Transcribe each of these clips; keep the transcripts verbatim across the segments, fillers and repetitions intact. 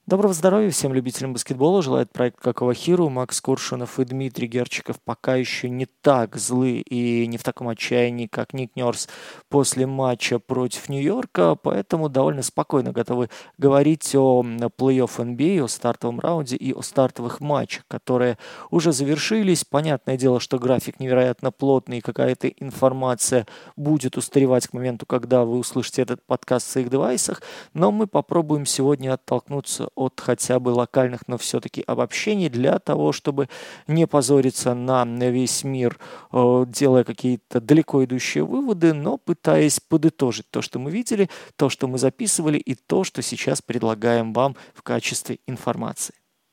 Доброго здоровья всем любителям баскетбола. Желает проект Какого Хиру. Макс Куршунов и Дмитрий Герчиков пока еще не так злы и не в таком отчаянии, как Ник Нёрс после матча против Нью-Йорка, поэтому довольно спокойно готовы говорить о плей-офф эн би эй, о стартовом раунде и о стартовых матчах, которые уже завершились. Понятное дело, что график невероятно плотный и какая-то информация будет устаревать к моменту, когда вы услышите этот подкаст в своих девайсах, но мы попробуем сегодня оттолкнуться от хотя бы локальных, но все-таки обобщений для того, чтобы не позориться на весь мир, э, делая какие-то далеко идущие выводы, но пытаясь подытожить то, что мы видели, то, что мы записывали и то, что сейчас предлагаем вам в качестве информации.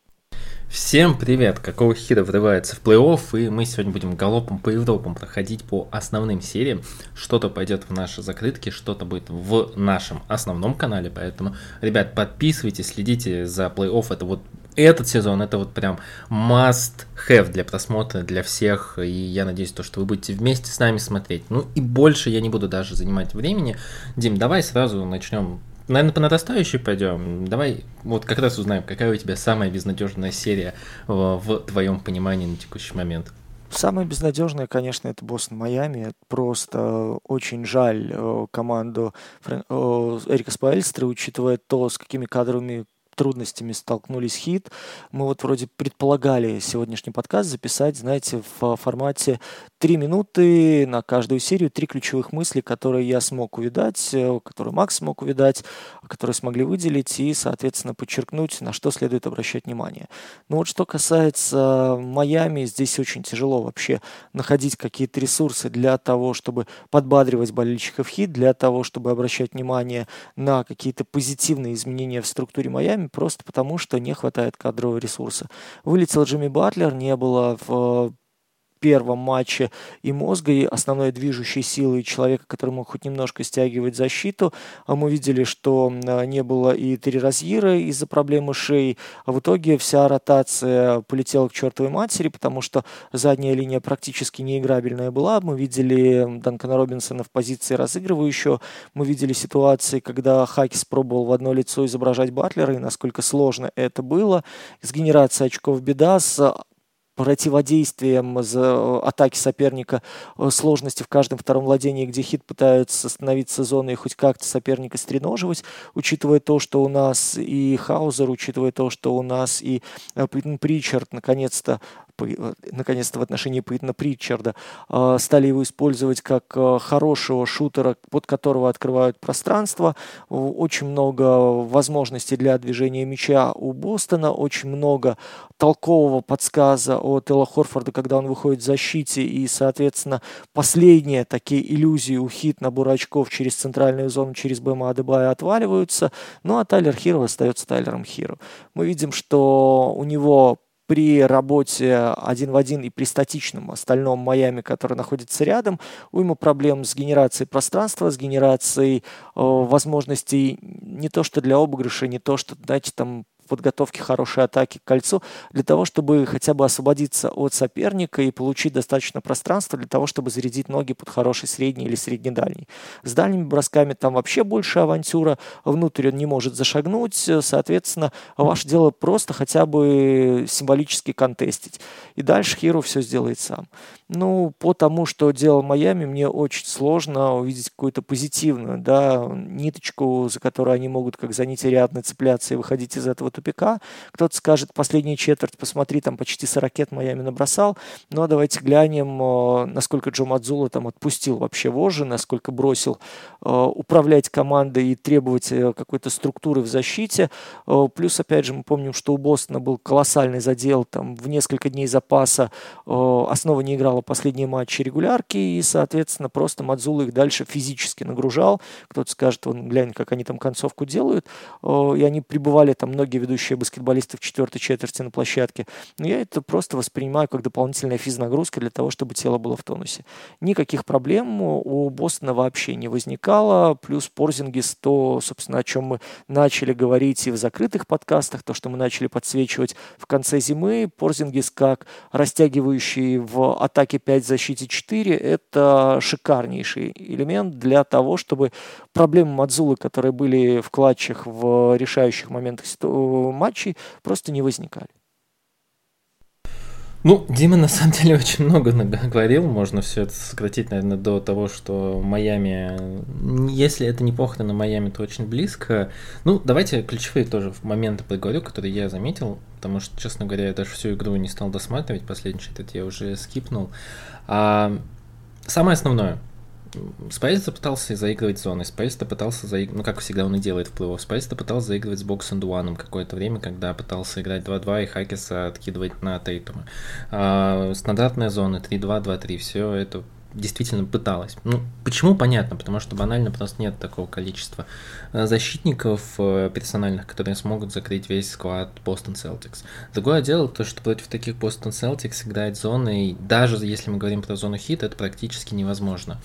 Всем привет! Какого хера врывается в плей-офф, и мы сегодня будем галопом по Европам проходить по основным сериям. Что-то пойдет в наши закрытки, что-то будет в нашем основном канале, поэтому, ребят, подписывайтесь, следите за плей-офф, это вот этот сезон, это вот прям must have для просмотра, для всех, и я надеюсь, то, что вы будете вместе с нами смотреть. Ну и больше я не буду даже занимать времени. Дим, давай сразу начнем. Наверное, по нарастающей пойдем. Давай вот как раз узнаем, какая у тебя самая безнадежная серия в, в твоем понимании на текущий момент. Самое безнадежное, конечно, это Бостон-Майами. Просто очень жаль э, команду Фрэн- э, Эрика Споэльстера, учитывая то, с какими кадровыми трудностями столкнулись Хит. Мы вот вроде предполагали сегодняшний подкаст записать, знаете, в формате три минуты на каждую серию, три ключевых мысли, которые я смог увидать, э, которые Макс смог увидать, которые смогли выделить и, соответственно, подчеркнуть, на что следует обращать внимание. Но вот что касается Майами, здесь очень тяжело вообще находить какие-то ресурсы для того, чтобы подбадривать болельщиков Хит, для того, чтобы обращать внимание на какие-то позитивные изменения в структуре Майами, просто потому, что не хватает кадрового ресурса. Вылетел Джимми Батлер, не было в первом матче и мозга, и основной движущей силы человека, который мог хоть немножко стягивать защиту. А мы видели, что не было и Терри Розьера из-за проблемы шеи. А в итоге вся ротация полетела к чертовой матери, потому что задняя линия практически неиграбельная была. Мы видели Данкана Робинсона в позиции разыгрывающего. Мы видели ситуации, когда Хакис пробовал в одно лицо изображать Батлера, и насколько сложно это было. С генерацией очков беда, с противодействием за атаки соперника, э, сложности в каждом втором владении, где Хит пытаются становиться зоной и хоть как-то соперника стреноживать, учитывая то, что у нас и Хаузер, учитывая то, что у нас и э, Пейтон Причард наконец-то наконец-то в отношении Пейтона Притчарда э, стали его использовать как э, хорошего шутера, под которого открывают пространство. Очень много возможностей для движения мяча у Бостона, очень много толкового подсказа от Элла Хорфорда, когда он выходит в защите, и, соответственно, последние такие иллюзии у Хит набора очков через центральную зону, через Бэма Адебая отваливаются, ну а Тайлер Хиро остается Тайлером Хиро. Мы видим, что у него при работе один в один и при статичном остальном Майами, который находится рядом, уйма проблем с генерацией пространства, с генерацией э, возможностей не то что для обыгрыша, не то что, знаете, там подготовки хорошей атаки к кольцу, для того, чтобы хотя бы освободиться от соперника и получить достаточно пространства для того, чтобы зарядить ноги под хороший средний или средне-дальний. С дальними бросками там вообще больше авантюра, внутрь он не может зашагнуть, соответственно, ваше дело просто хотя бы символически контестить. И дальше Хиро все сделает сам. Ну, по тому, что делал Майами, мне очень сложно увидеть какую-то позитивную, да, ниточку, за которую они могут как за нить Ариадны цепляться и выходить из этого тупика. Кто-то скажет, последняя четверть, посмотри, там почти сорок ракет Майами набросал. Но давайте глянем, насколько Джо Мадзула там отпустил вообще вожжи, насколько бросил управлять командой и требовать какой-то структуры в защите. Плюс, опять же, мы помним, что у Бостона был колоссальный задел, там в несколько дней запаса основа не играла последние матчи регулярки, и, соответственно, просто Мадзула их дальше физически нагружал. Кто-то скажет, вон, глянь, как они там концовку делают. И они пребывали, там, многие ведущие баскетболисты в четвертой четверти на площадке. Но я это просто воспринимаю как дополнительная физнагрузка для того, чтобы тело было в тонусе. Никаких проблем у Бостона вообще не возникало. Плюс Порзингис, то, собственно, о чем мы начали говорить и в закрытых подкастах, то, что мы начали подсвечивать в конце зимы. Порзингис как растягивающий в атаке пять, в защите четыре, это шикарнейший элемент для того, чтобы проблемы Мадзулы, которые были в клатчах в решающих моментах матчей просто не возникали. Ну, Дима на самом деле очень много говорил, можно все это сократить, наверное, до того, что Майами, если это не похоже на Майами, то очень близко. Ну, давайте ключевые тоже моменты проговорю, которые я заметил, потому что, честно говоря, я даже всю игру не стал досматривать, последний четверть я уже скипнул. А самое основное. Спайс пытался заигрывать зоной, Спайс пытался заигрывать, ну как всегда он и делает в плей-офф, Спайс пытался заигрывать с бокс энд уаном какое-то время, когда пытался играть два-два и Хакиса откидывать на Тейтума. А, стандартная зона три-два, два-три, все это действительно пыталась. Ну, почему? Понятно, потому что банально просто нет такого количества защитников персональных, которые смогут закрыть весь склад Boston Celtics. Другое дело, то, что против таких Boston Celtics играть зоной, даже если мы говорим про зону хит, это практически невозможно.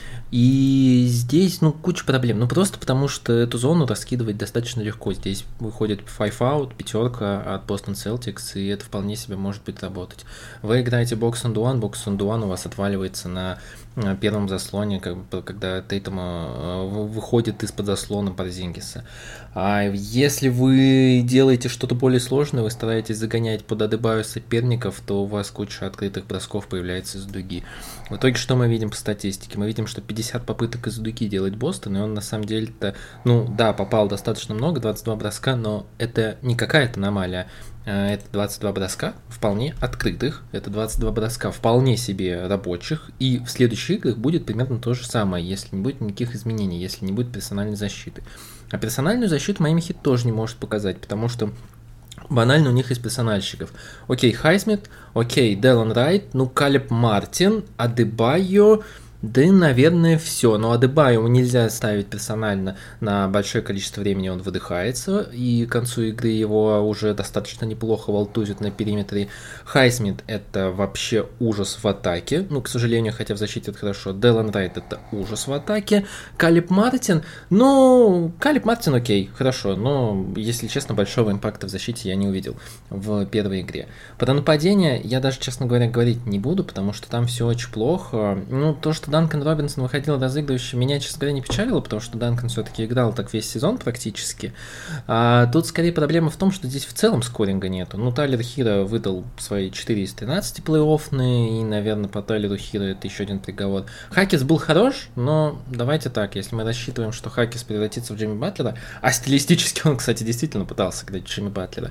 И здесь, ну, куча проблем. Ну, просто потому, что эту зону раскидывать достаточно легко. Здесь выходит five out, пятерка от Boston Celtics, и это вполне себе может быть работать. Вы играете box and one, box and one у вас отваливается на первом заслоне, когда Тейтум выходит из-под заслона Порзингиса. А если вы делаете что-то более сложное, вы стараетесь загонять под Адебайо соперников, то у вас куча открытых бросков появляется из дуги. В итоге, что мы видим по статистике? Мы видим, что пятьдесят попыток из дуги делает Бостон, и он на самом деле-то, ну да, попал достаточно много, двадцать два броска, но это не какая-то аномалия. Это двадцать два броска вполне открытых, это двадцать два броска вполне себе рабочих, и в следующих играх будет примерно то же самое, если не будет никаких изменений, если не будет персональной защиты. А персональную защиту Майами Хит тоже не может показать, потому что банально у них из персональщиков. Окей, Хайсмит, окей, Делон Райт, ну Калеб Мартин, Адебайо, да, наверное, все. Но Адебайо нельзя ставить персонально на большое количество времени, он выдыхается, и к концу игры его уже достаточно неплохо волтузят на периметре. Хайсмит — это вообще ужас в атаке, ну, к сожалению, хотя в защите это хорошо. Делон Райт — это ужас в атаке. Калеб Мартин, ну, Калеб Мартин окей, хорошо, но, если честно, большого импакта в защите я не увидел в первой игре. Про нападение я даже, честно говоря, говорить не буду, потому что там все очень плохо. Ну, то, что Данкан Робинсон выходил разыгрывающим, меня, честно говоря, не печалило, потому что Данкан все-таки играл так весь сезон практически. А тут скорее проблема в том, что здесь в целом скоринга нету. Ну, Тайлер Хиро выдал свои четыре из тринадцати плей-оффные, и, наверное, по Тайлеру Хиро это еще один приговор. Хакис был хорош, но давайте так, если мы рассчитываем, что Хакис превратится в Джимми Батлера, а стилистически он, кстати, действительно пытался играть Джимми Батлера,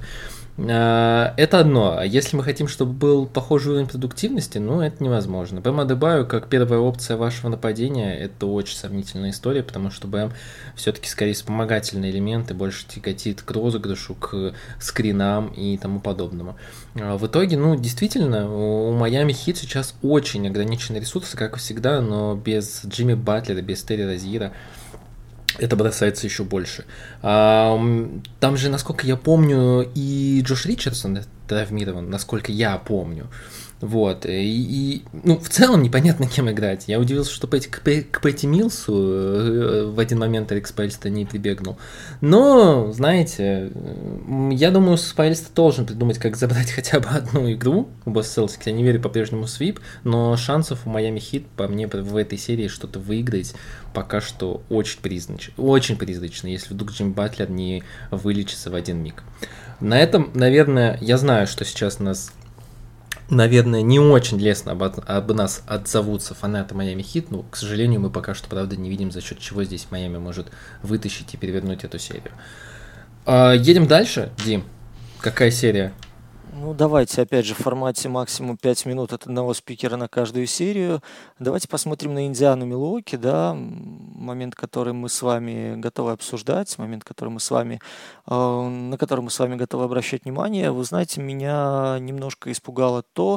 это одно. А если мы хотим, чтобы был похожий уровень продуктивности, ну, это невозможно. Бэм Адебайо как первая опция вашего нападения — это очень сомнительная история, потому что Бэм все-таки скорее вспомогательный элемент и больше тяготит к розыгрышу, к скринам и тому подобному. В итоге, ну, действительно, у Майами Хит сейчас очень ограниченные ресурсы, как всегда, но без Джимми Батлера, без Терри Розьера это бросается еще больше. А, там же, насколько я помню, и Джош Ричардсон травмирован, насколько я помню. Вот, и, и ну, в целом непонятно, кем играть. Я удивился, что Пэти, к, к Пэти Милсу в один момент Эрик Спайльста не прибегнул. Но, знаете, я думаю, Спайльста должен придумать, как забрать хотя бы одну игру у Бостон Селтикс. Я не верю по-прежнему в свип, но шансов у Майами Хит, по мне, в этой серии что-то выиграть пока что очень призрачно. Очень призрачно, если вдруг Джим Батлер не вылечится в один миг. На этом, наверное, я знаю, что сейчас нас... Наверное, не очень лестно об, об нас отзовутся фанаты Майами Хит, но, к сожалению, мы пока что, правда, не видим, за счет чего здесь Майами может вытащить и перевернуть эту серию. А, едем дальше, Дим. Какая серия? Ну, давайте, опять же, в формате максимум пять минут от одного спикера на каждую серию. Давайте посмотрим на Индиану Милуоки, да, момент, который мы с вами готовы обсуждать, момент, который мы с вами, э, на который мы с вами готовы обращать внимание. Вы знаете, меня немножко испугало то,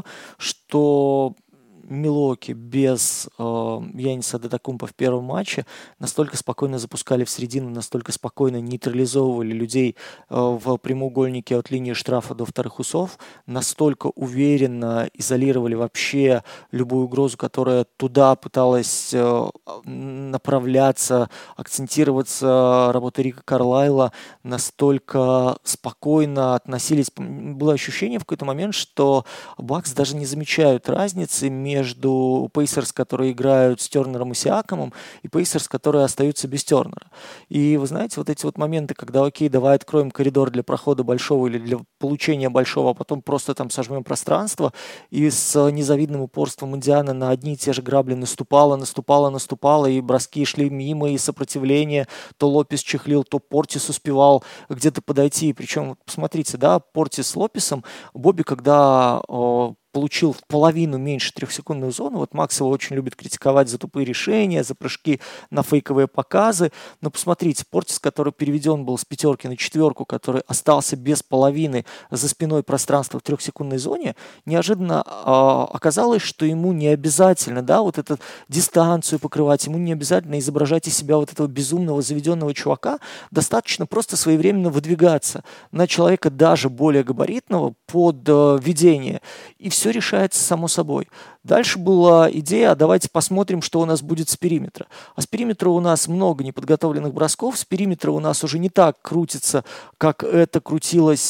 что Милуоки без э, Янниса Адетокумпо в первом матче настолько спокойно запускали в середину, настолько спокойно нейтрализовывали людей э, в прямоугольнике от линии штрафа до вторых усов, настолько уверенно изолировали вообще любую угрозу, которая туда пыталась э, направляться, акцентироваться, работа Рика Карлайла, настолько спокойно относились. Было ощущение в какой-то момент, что Бакс даже не замечают разницы между между Пейсерс, которые играют с Тернером и Сиакомом, и Пейсерс, которые остаются без Тернера. И вы знаете, вот эти вот моменты, когда, окей, давай откроем коридор для прохода большого или для получения большого, а потом просто там сожмем пространство, и с незавидным упорством Индиана на одни и те же грабли наступала, наступала, наступала, и броски шли мимо, и сопротивление, то Лопес чехлил, то Портис успевал где-то подойти. Причем, посмотрите, да, Портис с Лопесом, Бобби, когда о, получил в половину меньше трехсекундную зону. Вот Макс его очень любит критиковать за тупые решения, за прыжки на фейковые показы. Но посмотрите, Портис, который переведен был с пятерки на четверку, который остался без половины за спиной пространства в трехсекундной зоне, неожиданно э, оказалось, что ему не обязательно, да, вот эту дистанцию покрывать, ему не обязательно изображать из себя вот этого безумного заведенного чувака, достаточно просто своевременно выдвигаться на человека даже более габаритного под э, ведение. И все решается само собой. Дальше была идея, а давайте посмотрим, что у нас будет с периметра. А с периметра у нас много неподготовленных бросков, с периметра у нас уже не так крутится, как это крутилось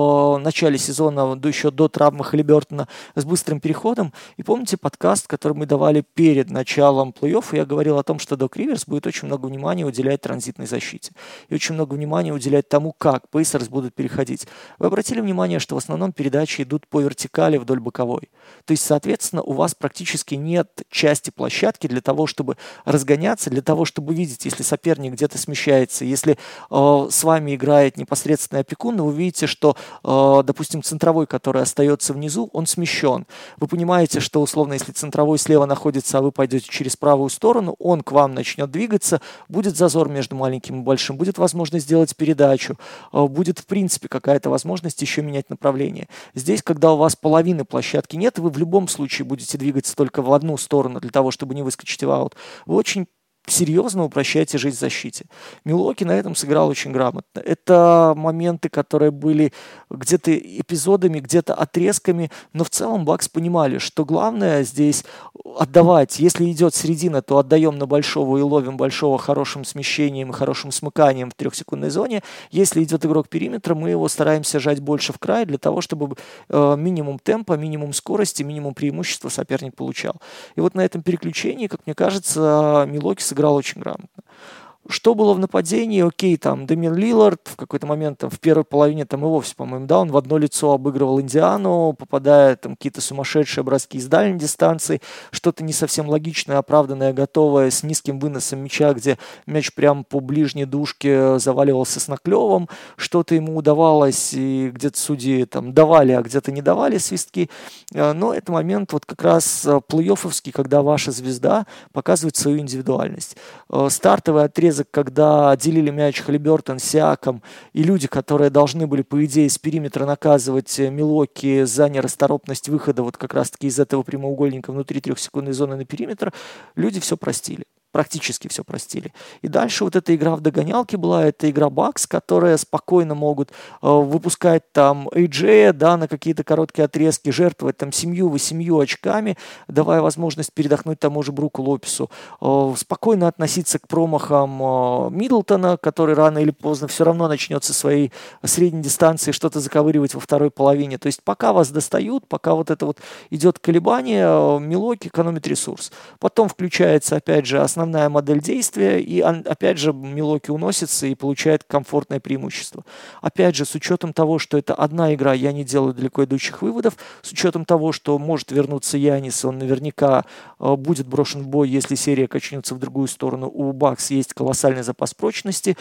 в начале сезона, до, еще до травмы Халибертона, с быстрым переходом. И помните подкаст, который мы давали перед началом плей-офф, я говорил о том, что Док Риверс будет очень много внимания уделять транзитной защите. И очень много внимания уделять тому, как Пейсерс будут переходить. Вы обратили внимание, что в основном передачи идут по вертикали вдоль боковой. То есть, соответственно, у вас практически нет части площадки для того, чтобы разгоняться, для того, чтобы видеть, если соперник где-то смещается, если э, с вами играет непосредственный опекун, вы видите, что, э, допустим, центровой, который остается внизу, он смещен. Вы понимаете, что, условно, если центровой слева находится, а вы пойдете через правую сторону, он к вам начнет двигаться, будет зазор между маленьким и большим, будет возможность сделать передачу, э, будет, в принципе, какая-то возможность еще менять направление. Здесь, когда у вас половины площадки нет, вы в любом случае будете двигаться только в одну сторону для того, чтобы не выскочить в аут. Вы очень серьезно упрощаете жизнь в защите. Милуоки на этом сыграл очень грамотно. Это моменты, которые были где-то эпизодами, где-то отрезками, но в целом Бакс понимали, что главное здесь отдавать. Если идет середина, то отдаем на большого и ловим большого хорошим смещением и хорошим смыканием в трехсекундной зоне. Если идет игрок периметра, мы его стараемся жать больше в край для того, чтобы э, минимум темпа, минимум скорости, минимум преимущества соперник получал. И вот на этом переключении, как мне кажется, Милуоки сыграл играл очень грамотно. Что было в нападении? Окей, там Дэмиан Лиллард в какой-то момент, там, в первой половине, там и вовсе, по-моему, да, он в одно лицо обыгрывал Индиану, попадая там какие-то сумасшедшие броски из дальней дистанции, что-то не совсем логичное, оправданное, готовое, с низким выносом мяча, где мяч прямо по ближней дужке заваливался с наклевом, что-то ему удавалось, и где-то судьи там давали, а где-то не давали свистки. Но это момент вот как раз плей-оффовский, когда ваша звезда показывает свою индивидуальность. Стартовый отрезок, когда делили мяч Халибертон, Сиаком и люди, которые должны были, по идее, с периметра наказывать Милуоки за нерасторопность выхода вот как раз-таки из этого прямоугольника внутри трехсекундной зоны на периметр, люди все простили. Практически все простили. И дальше вот эта игра в догонялки была, это игра Бакс, которые спокойно могут э, выпускать там эй джей, да, на какие-то короткие отрезки, жертвовать там семью-восемью очками, давая возможность передохнуть тому же Бруку Лопесу. Э, спокойно относиться к промахам э, Миддлтона, который рано или поздно все равно начнет со своей средней дистанции что-то заковыривать во второй половине. То есть пока вас достают, пока вот это вот идет колебание, э, Милуоки экономит ресурс. Потом включается, опять же, основной основная модель действия, и опять же Милуоки уносится и получает комфортное преимущество. Опять же, с учетом того, что это одна игра, я не делаю далеко идущих выводов, с учетом того, что может вернуться Янис, он наверняка э, будет брошен в бой, если серия качнется в другую сторону. У Бакс есть колоссальный запас прочности,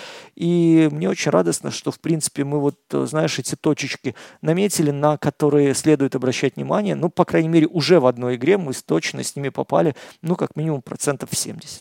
и мне очень радостно, что, в принципе, мы вот, знаешь, эти точечки наметили, на которые следует обращать внимание. Ну, по крайней мере, уже в одной игре мы точно с ними попали, ну, как минимум, процентов семьдесят.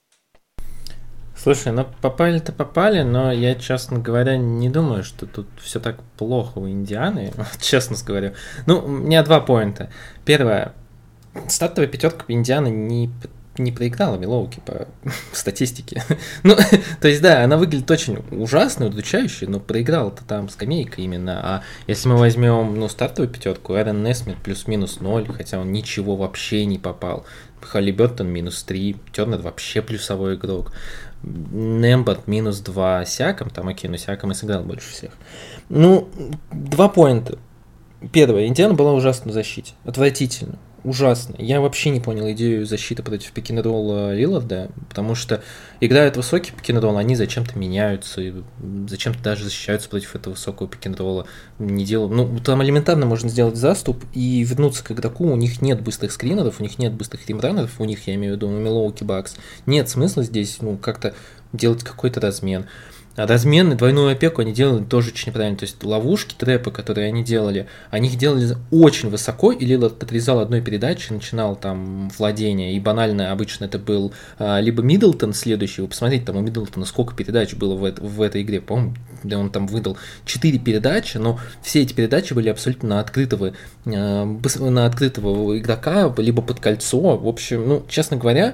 Слушай, ну попали-то попали, но я, честно говоря, не думаю, что тут все так плохо у Индианы, честно говорю. Ну, у меня два поинта. Первое, стартовая пятерка Индианы не, не проиграла Милуоки по статистике. Ну, то есть, да, она выглядит очень ужасно, удручающе, но проиграла-то там скамейка именно. А если мы возьмем, ну, стартовую пятерку, Эрон Несмит плюс-минус ноль, хотя он ничего вообще не попал. Халибертон минус три, Тернер вообще плюсовой игрок. Нембот минус два, Сиаком, там окей, но Сиаком и сыграл больше всех. Ну, два поинта. Первое, Индиана была ужасна в защите, отвратительно. ужасно. Я вообще не понял идею защиты против пик-н-ролла Лиларда, потому что играют высокий пик-н-ролл, они зачем-то меняются, и зачем-то даже защищаются против этого высокого пик-н-ролла. Не делают. Ну, там элементарно можно сделать заступ и вернуться к игроку, у них нет быстрых скринеров, у них нет быстрых римранеров, у них, я имею в виду, у Милоуки Бакс. Нет смысла здесь, ну, как-то делать какой-то размен. А размен и двойную опеку они делали тоже очень неправильно. То есть ловушки, трэпы, которые они делали, они их делали очень высоко, и Лилард отрезал одной передачи, начинал там владение, и банально обычно это был а, либо Миддлтон следующий. Вы посмотрите, там у Миддлтона сколько передач было в, это, в этой игре, по-моему, да, он там выдал четыре передачи, но все эти передачи были абсолютно на открытого, а, на открытого игрока, либо под кольцо. В общем, ну, честно говоря,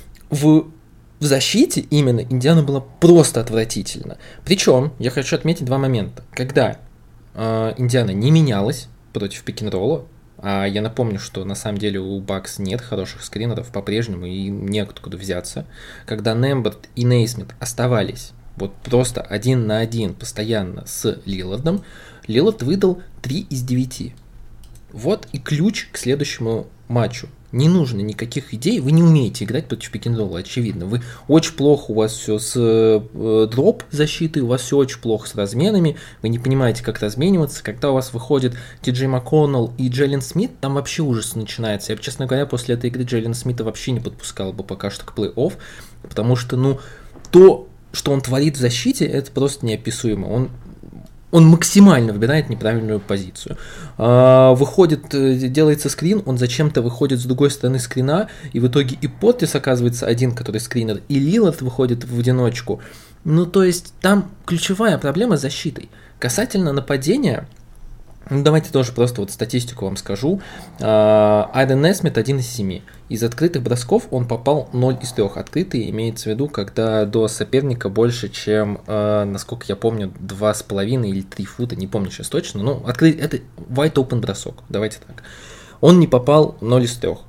в В защите именно Индиана была просто отвратительно. Причем я хочу отметить два момента. Когда э, Индиана не менялась против пик-н-ролла, а я напомню, что на самом деле у Бакс нет хороших скринеров по-прежнему и неоткуда взяться. Когда Немберт и Нейсмит оставались вот просто один на один постоянно с Лилардом, Лилард выдал три из девяти. Вот и ключ к следующему матчу. Не нужно никаких идей, вы не умеете играть против пик-н-ролла, очевидно. Вы очень плохо, у вас все с э, дроп защитой, у вас все очень плохо с разменами, вы не понимаете, как размениваться. Когда у вас выходит Ти Джей МакКоннелл и Джейлен Смит, там вообще ужас начинается. Я, честно говоря, после этой игры Джейлена Смита вообще не подпускал бы пока что к плей-офф, потому что, ну, то, что он творит в защите, это просто неописуемо. Он Он максимально выбирает неправильную позицию. Выходит, делается скрин, он зачем-то выходит с другой стороны скрина, и в итоге и Поттис оказывается один, который скринер, и Лилард выходит в одиночку. Ну, то есть, там ключевая проблема с защитой. Касательно нападения, ну, давайте тоже просто вот статистику вам скажу. Айден Несмит один из семи. Из открытых бросков он попал ноль из трех. Открытые имеется в виду, когда до соперника больше, чем, насколько я помню, два с половиной или три фута, не помню сейчас точно. Ну, открыть, это wide open бросок, давайте так. Он не попал ноль из трех.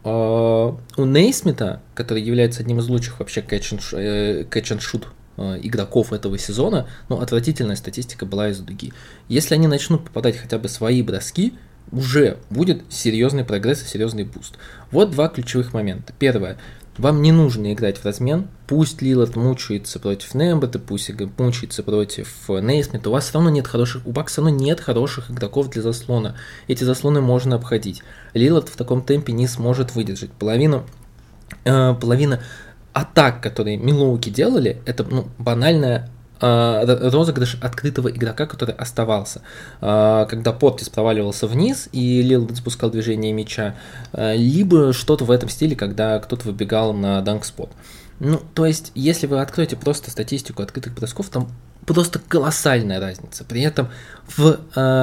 У Нейсмита, который является одним из лучших вообще catch-and-shoot игроков этого сезона, но отвратительная статистика была из дуги. Если они начнут попадать хотя бы свои броски, уже будет серьезный прогресс и серьезный буст. Вот два ключевых момента. Первое. Вам не нужно играть в размен. Пусть Лилард мучается против Немберта, пусть мучается против Нейсмита. У вас все равно нет хороших, у Бакс все равно нет хороших игроков для заслона. Эти заслоны можно обходить. Лилард в таком темпе не сможет выдержать. Половину, э, половина атак, которые Милоуки делали, это ну, банальная э, розыгрыш открытого игрока, который оставался. Э, когда Поттис проваливался вниз и Лилард запускал движение мяча, э, либо что-то в этом стиле, когда кто-то выбегал на данк-спот. Ну, то есть, если вы откроете просто статистику открытых бросков, там просто колоссальная разница. При этом в,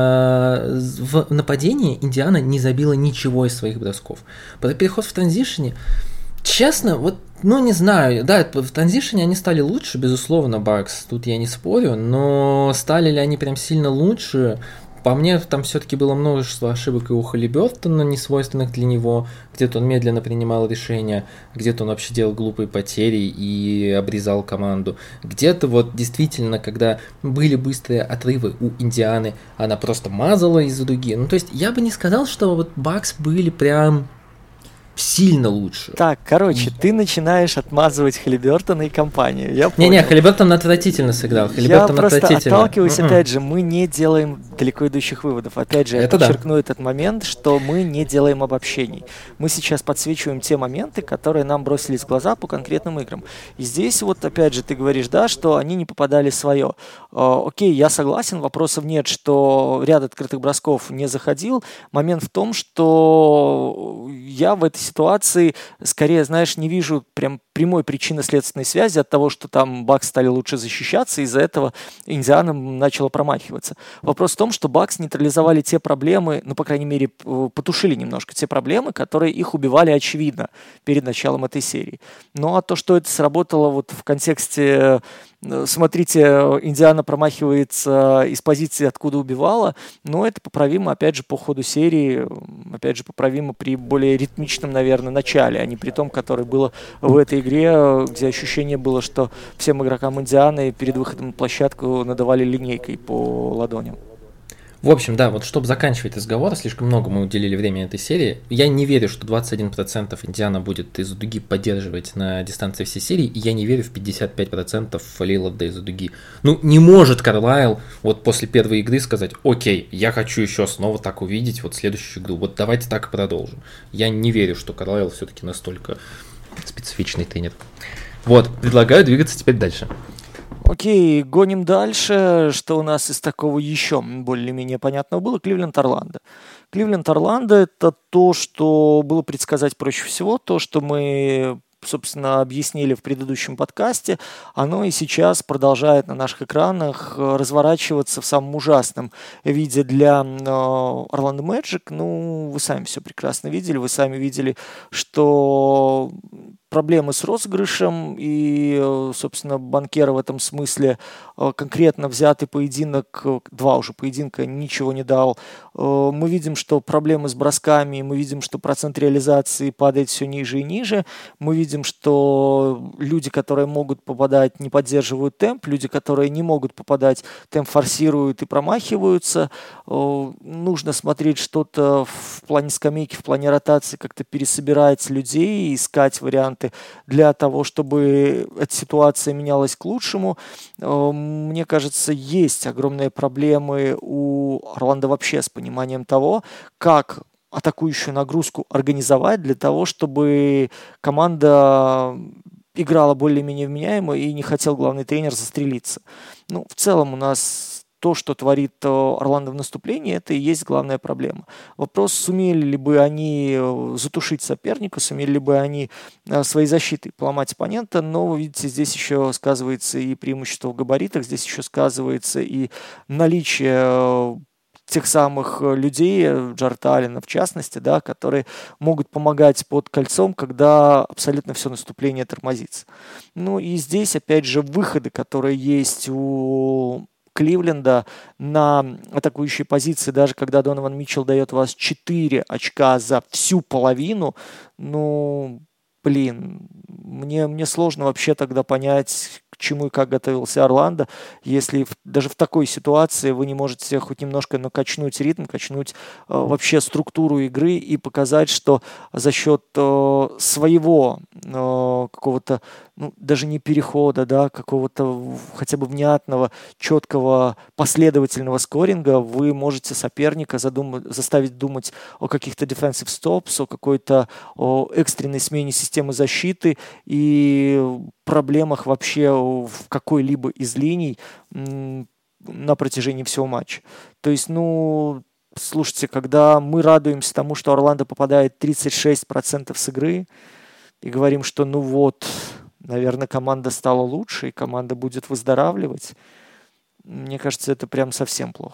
э, в нападении Индиана не забила ничего из своих бросков. Переход в транзишене, честно, вот, ну, не знаю, да, в транзишене они стали лучше, безусловно, Бакс, тут я не спорю, но стали ли они прям сильно лучше? По мне, там все-таки было множество ошибок и у Халибертона, не свойственных для него, где-то он медленно принимал решения, где-то он вообще делал глупые потери и обрезал команду, где-то вот действительно, когда были быстрые отрывы у Индианы, она просто мазала из-за дуги, ну, то есть я бы не сказал, что вот Бакс были прям сильно лучше. Так, короче, ты начинаешь отмазывать Халибертона и компанию. Я Не-не, Халибертон отвратительно сыграл. Халибертон Я просто отвратительно. отталкиваюсь, Mm-mm. опять же, мы не делаем далеко идущих выводов. Опять же, я Это подчеркну да. этот момент, что мы не делаем обобщений. Мы сейчас подсвечиваем те моменты, которые нам бросились в глаза по конкретным играм. И здесь вот, опять же, ты говоришь, да, что они не попадали в свое. Э, окей, я согласен, вопросов нет, что ряд открытых бросков не заходил. Момент в том, что я в этой ситуации скорее, знаешь, не вижу прям прямой причинно-следственной связи от того, что там Бакс стали лучше защищаться, из-за этого Индиана начала промахиваться. Вопрос в том, что Бакс нейтрализовали те проблемы, ну, по крайней мере, потушили немножко те проблемы, которые их убивали, очевидно, перед началом этой серии. Ну, а то, что это сработало вот в контексте, смотрите, Индиана промахивается из позиции, откуда убивала, но это поправимо, опять же, по ходу серии, опять же, поправимо при более ритмичном, наверное, начале, а не при том, которое было в этой игре, где ощущение было, что всем игрокам Индианы перед выходом на площадку надавали линейкой по ладоням. В общем, да, вот чтобы заканчивать разговор, слишком много мы уделили времени этой серии. Я не верю, что двадцать один процент Индиана будет из-за дуги поддерживать на дистанции все серии, и я не верю в пятьдесят пять процентов Лиларда из-за дуги. Ну, не может Карлайл вот после первой игры сказать: окей, я хочу еще снова так увидеть вот следующую игру, вот давайте так и продолжим. Я не верю, что Карлайл все-таки настолько специфичный тренер. Вот, предлагаю двигаться теперь дальше. Окей, гоним дальше. Что у нас из такого еще более-менее понятного было? Кливленд-Орландо. Кливленд-Орландо – это то, что было предсказать проще всего, то, что мы, собственно, объяснили в предыдущем подкасте, оно и сейчас продолжает на наших экранах разворачиваться в самом ужасном виде для Орландо Мэджик. Ну, вы сами все прекрасно видели, вы сами видели, что проблемы с розыгрышем и, собственно, Банкера в этом смысле конкретно взятый поединок, два уже поединка, ничего не дал. Мы видим, что проблемы с бросками, мы видим, что процент реализации падает все ниже и ниже. Мы видим, что люди, которые могут попадать, не поддерживают темп, люди, которые не могут попадать, темп форсируют и промахиваются. Нужно смотреть что-то в плане скамейки, в плане ротации, как-то пересобирать людей, искать варианты для того, чтобы эта ситуация менялась к лучшему. Мне кажется, есть огромные проблемы у Орландо вообще с пониманием того, как атакующую нагрузку организовать для того, чтобы команда играла более-менее вменяемо и не хотел главный тренер застрелиться. Ну, в целом у нас то, что творит Орландо в наступлении, это и есть главная проблема. Вопрос, сумели ли бы они затушить соперника, сумели ли бы они своей защитой поломать оппонента, но, вы видите, здесь еще сказывается и преимущество в габаритах, здесь еще сказывается и наличие тех самых людей, Джарета Аллена в частности, да, которые могут помогать под кольцом, когда абсолютно все наступление тормозится. Ну и здесь, опять же, выходы, которые есть у Кливленда на атакующей позиции, даже когда Донован Митчелл дает вас четыре очка за всю половину, ну, блин, мне, мне сложно вообще тогда понять, к чему и как готовился Орландо, если в, даже в такой ситуации вы не можете хоть немножко накачнуть ритм, качнуть э, вообще структуру игры и показать, что за счет э, своего э, какого-то, ну, даже не перехода, да, какого-то хотя бы внятного, четкого, последовательного скоринга вы можете соперника задум... заставить думать о каких-то defensive stops, о какой-то о экстренной смене системы защиты и проблемах вообще в какой-либо из линий на протяжении всего матча. То есть, ну, слушайте, когда мы радуемся тому, что Орландо попадает тридцать шесть процентов с игры, и говорим, что ну вот, наверное, команда стала лучше, и команда будет выздоравливать, мне кажется, это прям совсем плохо.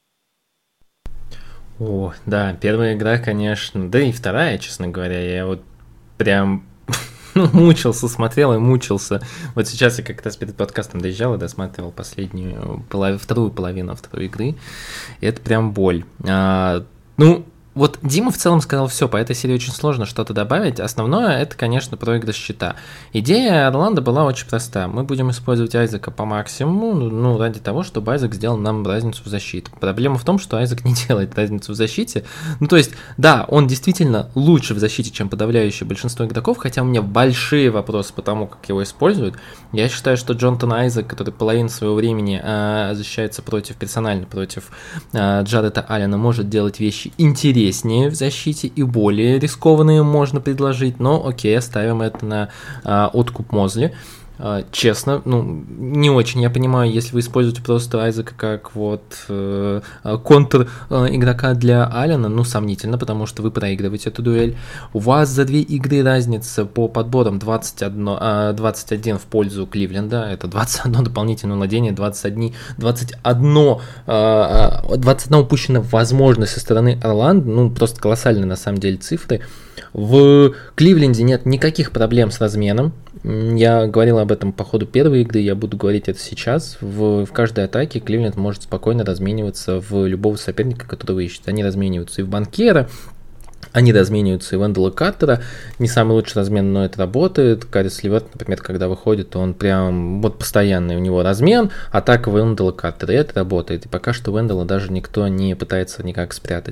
О, да, первая игра, конечно, да и вторая, честно говоря, я вот прям мучился, смотрел и мучился. Вот сейчас я как раз перед подкастом доезжал и досматривал последнюю, полов... вторую половину второй игры, и это прям боль. А, ну, вот Дима в целом сказал все, по этой серии очень сложно что-то добавить. Основное это, конечно, проигрыш счета. Идея Орландо была очень проста. Мы будем использовать Айзека по максимуму, ну, ради того, чтобы Айзек сделал нам разницу в защите. Проблема в том, что Айзек не делает разницу в защите. Ну, то есть, да, он действительно лучше в защите, чем подавляющее большинство игроков, хотя у меня большие вопросы по тому, как его используют. Я считаю, что Джонатан Айзек, который половину своего времени э, защищается против, персонально против э, Джарета Аллена, может делать вещи интереснее в защите и более рискованные можно предложить, но окей, оставим это на а, откуп Мозли. А, честно, ну, не очень я понимаю, если вы используете просто Айзека как вот э, контр э, игрока для Аллена, ну, сомнительно, потому что вы проигрываете эту дуэль. У вас за две игры разница по подборам двадцать один, э, двадцать один в пользу Кливленда, это двадцать одно дополнительное владение, двадцать один, двадцать один, э, двадцать одна упущенная возможность со стороны Орландо, ну, просто колоссальные на самом деле цифры. В Кливленде нет никаких проблем с разменом. Я говорил об этом по ходу первой игры, я буду говорить это сейчас. В, в каждой атаке Кливленд может спокойно размениваться в любого соперника, которого ищет. Они размениваются и в Банкера, Они размениваются, и Вендела Картера. Не самый лучший размен, но это работает. Карис Леверт, например, когда выходит, он прям вот постоянный у него размен, атака Вендела Картера, и это работает. И пока что Вендела даже никто не пытается никак спрятать.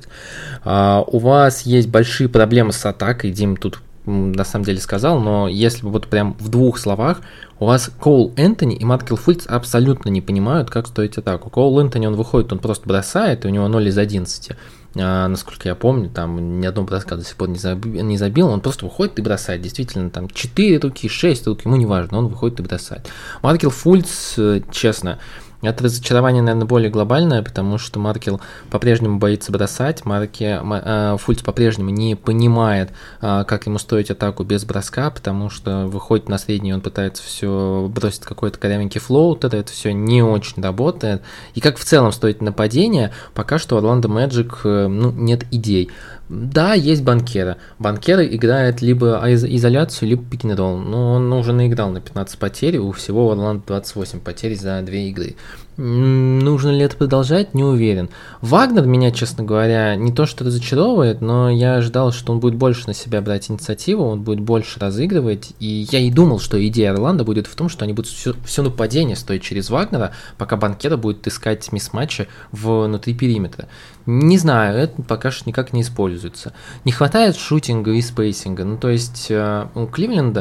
А, у вас есть большие проблемы с атакой, Дим тут на самом деле сказал, но если бы вот прям в двух словах, у вас Коул Энтони и Маркел Фульц абсолютно не понимают, как строить атаку. Коул Энтони, он выходит, он просто бросает, и у него ноль из одиннадцати. А, насколько я помню, там ни одного броска до сих пор не забил, не забил, он просто выходит и бросает. Действительно, там четыре руки, шесть рук, ему не важно, он выходит и бросает. Маркел Фульц, честно, это разочарование, наверное, более глобальное, потому что Маркел по-прежнему боится бросать, Марке, э, Фульц по-прежнему не понимает, э, как ему строить атаку без броска, потому что выходит на средний, он пытается все бросить какой-то корявенький флоут, это, это все не очень работает. И как в целом строить нападение, пока что Орландо Мэджик, э, ну, нет идей. Да, есть Банкера. Банкера играет либо изоляцию, либо пик-н-ролл. Но он уже наиграл на пятнадцать потерь, у всего Орландо двадцать восемь потерь за две игры. Нужно ли это продолжать, не уверен. Вагнер меня, честно говоря, не то что разочаровывает, но я ожидал, что он будет больше на себя брать инициативу, он будет больше разыгрывать, и я и думал, что идея Орландо будет в том, что они будут все, все нападение стоить через Вагнера, пока Банкера будет искать мисс-матчи внутри периметра. Не знаю, это пока что никак не используется. Не хватает шутинга и спейсинга, ну то есть у Кливленда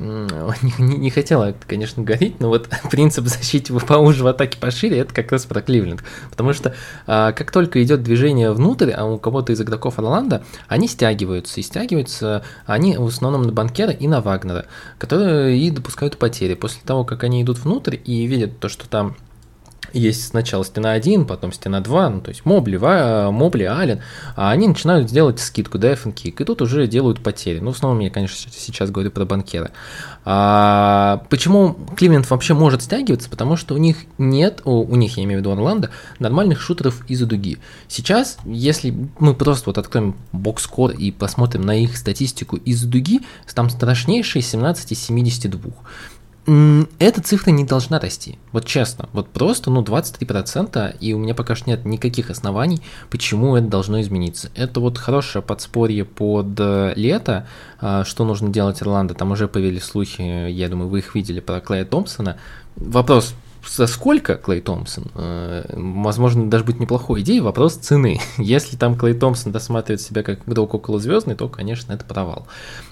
не, не, не хотела это, конечно, говорить, но вот принцип защиты поуже, в атаке пошире, это как раз про Кливленд. Потому что а, как только идет движение внутрь, а у кого-то из игроков Орландо, они стягиваются. И стягиваются они в основном на Банкера и на Вагнера, которые и допускают потери. После того, как они идут внутрь и видят то, что там есть сначала стена один, потом стена два, ну то есть Мобли, Ва, Мобли, Аллен, а они начинают делать скидку, dive and kick, и тут уже делают потери. Ну, в основном я, конечно, сейчас говорю про Банкера. А почему Кливленд вообще может стягиваться? Потому что у них нет, у, у них, я имею в виду Орландо, нормальных шутеров из-за дуги. Сейчас, если мы просто вот откроем бокс-скор и посмотрим на их статистику из-за дуги, там страшнейшие семнадцать из семидесяти двух. Эта цифра не должна расти, вот честно, вот просто, ну, двадцать три процента, и у меня пока что нет никаких оснований, почему это должно измениться. Это вот хорошее подспорье под лето, что нужно делать Орландо, там уже появились слухи, я думаю, вы их видели, про Клея Томпсона. Вопрос, за сколько Клей Томпсон? Возможно, даже будет неплохой идеей, вопрос цены. Если там Клей Томпсон досматривает себя как игрок околозвездный, то, конечно, это провал.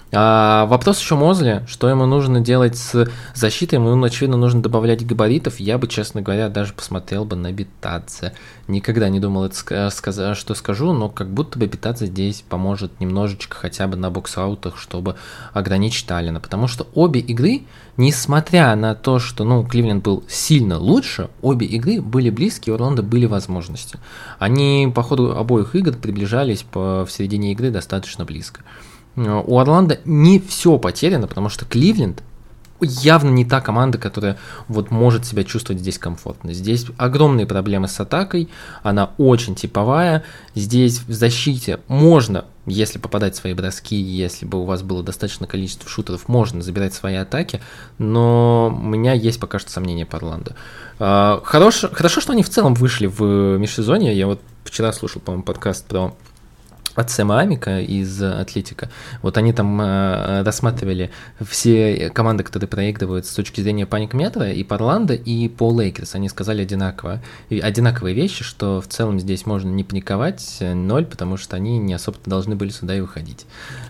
А вопрос еще Мозли, что ему нужно делать с защитой, ему, очевидно, нужно добавлять габаритов. Я бы, честно говоря, даже посмотрел бы на Битадзе. Никогда не думал, это сказать, что скажу, но как будто бы Битадзе здесь поможет немножечко хотя бы на бокс-аутах, чтобы ограничить Аллена. Потому что обе игры, несмотря на то, что, ну, Кливленд был сильно лучше, обе игры были близкие, у Орландо были возможности. Они по ходу обоих игр приближались по, в середине игры достаточно близко. У Орландо не все потеряно, потому что Кливленд явно не та команда, которая вот может себя чувствовать здесь комфортно. Здесь огромные проблемы с атакой, она очень типовая. Здесь в защите можно, если попадать в свои броски, если бы у вас было достаточное количество шутеров, можно забирать свои атаки, но у меня есть пока что сомнения по Орландо. Хорошо, хорошо, что они в целом вышли в межсезонье. Я вот вчера слушал, по-моему, подкаст про от Сэма Амика из Атлетика. Вот они там э, рассматривали все команды, которые проигрывают с точки зрения паникметра, и по Орландо, и по Лейкерс. Они сказали одинаково, одинаковые вещи, что в целом здесь можно не паниковать, ноль, потому что они не особо-то должны были сюда и выходить.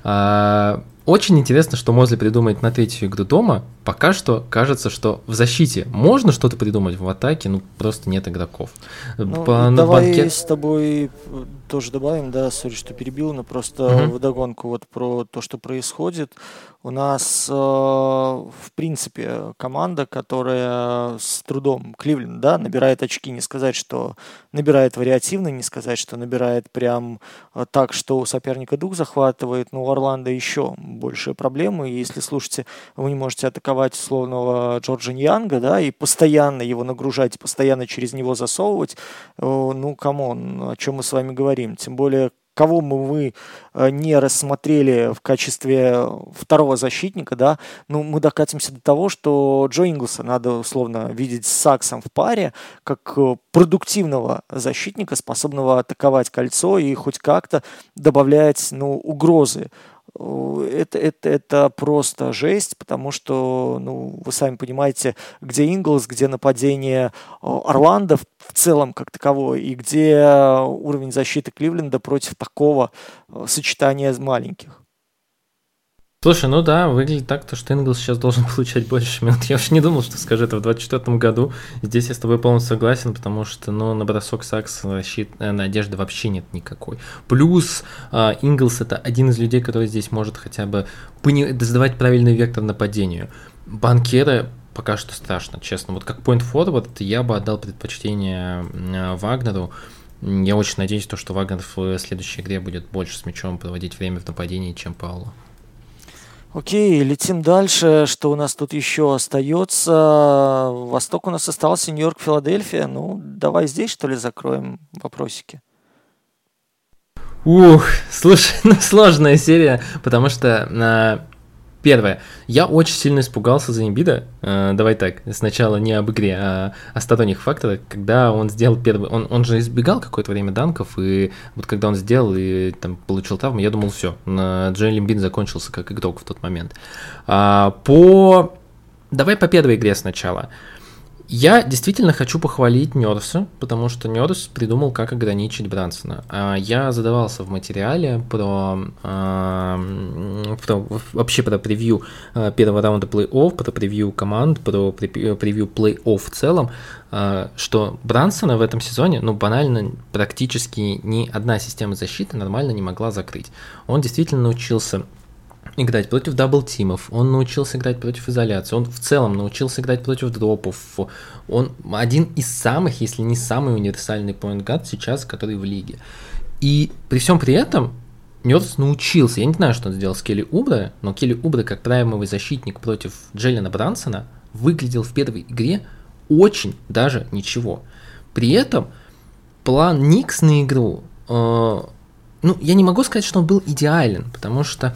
А, очень интересно, что Мозли придумает на третью игру дома. Пока что кажется, что в защите можно что-то придумать, в атаке, ну, просто нет игроков. Ну, По, давай банкет... с тобой тоже добавим, да, сори, что перебил, но просто uh-huh. вдогонку вот про то, что происходит. У нас, э, в принципе, команда, которая с трудом, Кливленд, да, набирает очки, не сказать, что набирает вариативно, не сказать, что набирает прям так, что у соперника дух захватывает, но у Орландо еще большие проблемы, и если, слушайте, вы не можете атаковать условного Джорджа Ньянга, да, и постоянно его нагружать, и постоянно через него засовывать, э, ну, камон, о чем мы с вами говорим, тем более кого мы вы не рассмотрели в качестве второго защитника, да, ну, мы докатимся до того, что Джо Инглса надо условно видеть с Саксом в паре, как продуктивного защитника, способного атаковать кольцо и хоть как-то добавлять, ну, угрозы. Это, это, это просто жесть, потому что, ну, вы сами понимаете, где Инглс, где нападение Орландо в целом как таковое, и где уровень защиты Кливленда против такого сочетания маленьких. Слушай, ну да, выглядит так, то, что Инглс сейчас должен получать больше минут. Я уж не думал, что скажу это в двадцать четвёртом году. Здесь я с тобой полностью согласен, потому что, ну, на бросок Сакса надежды вообще нет никакой. Плюс э, Инглс это один из людей, который здесь может хотя бы пони- задавать правильный вектор нападению. Банкеры пока что страшно, честно. Вот как point-forward я бы отдал предпочтение э, Вагнеру. Я очень надеюсь, то, что Вагнер в следующей игре будет больше с мячом проводить время в нападении, чем Пауло. Окей, летим дальше. Что у нас тут еще остается? Восток у нас остался, Нью-Йорк, Филадельфия. Ну, давай здесь, что ли, закроем вопросики. Ух, слушай, ну сложная серия, потому что э, первое, я очень сильно испугался за Эмбида. Э, давай так, сначала не об игре, а о сторонних факторах, когда он сделал первый, он, он же избегал какое-то время данков, и вот когда он сделал и там получил травму, я думал, все, Джоэл Эмбид закончился как игрок в тот момент. А, по, давай по первой игре сначала. Я действительно хочу похвалить Нёрса, потому что Нёрс придумал, как ограничить Брансона. Я задавался в материале про, про вообще про превью первого раунда плей-офф, про превью команд, про превью плей-офф в целом, что Брансона в этом сезоне, ну, банально, практически ни одна система защиты нормально не могла закрыть. Он действительно научился играть против даблтимов, он научился играть против изоляции, он в целом научился играть против дропов. Он один из самых, если не самый универсальный поинт-гард сейчас, который в лиге. И при всем при этом Нёрс научился, я не знаю, что он сделал с Келли Убре, но Келли Убре как праймовый защитник против Джейлена Брансона выглядел в первой игре очень даже ничего. При этом план Никс на игру, э, ну, я не могу сказать, что он был идеален, потому что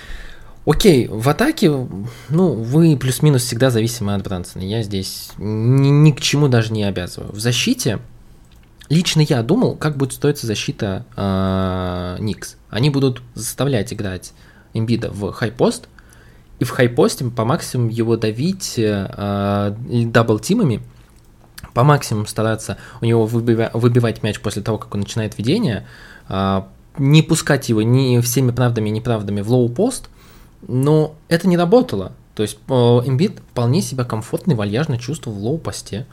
окей, в атаке, ну, вы плюс-минус всегда зависимы от Брансона. Я здесь ни, ни к чему даже не обязываю. В защите, лично я думал, как будет строиться защита э, Никс. Они будут заставлять играть Эмбида в хайпост, и в хайпосте по максимуму его давить э, даблтимами, по максимуму стараться у него выбива- выбивать мяч после того, как он начинает ведение, э, не пускать его ни всеми правдами и неправдами в лоу-пост. Но это не работало. То есть Эмбид вполне себя комфортно и вальяжно чувствовал в лоу-посте.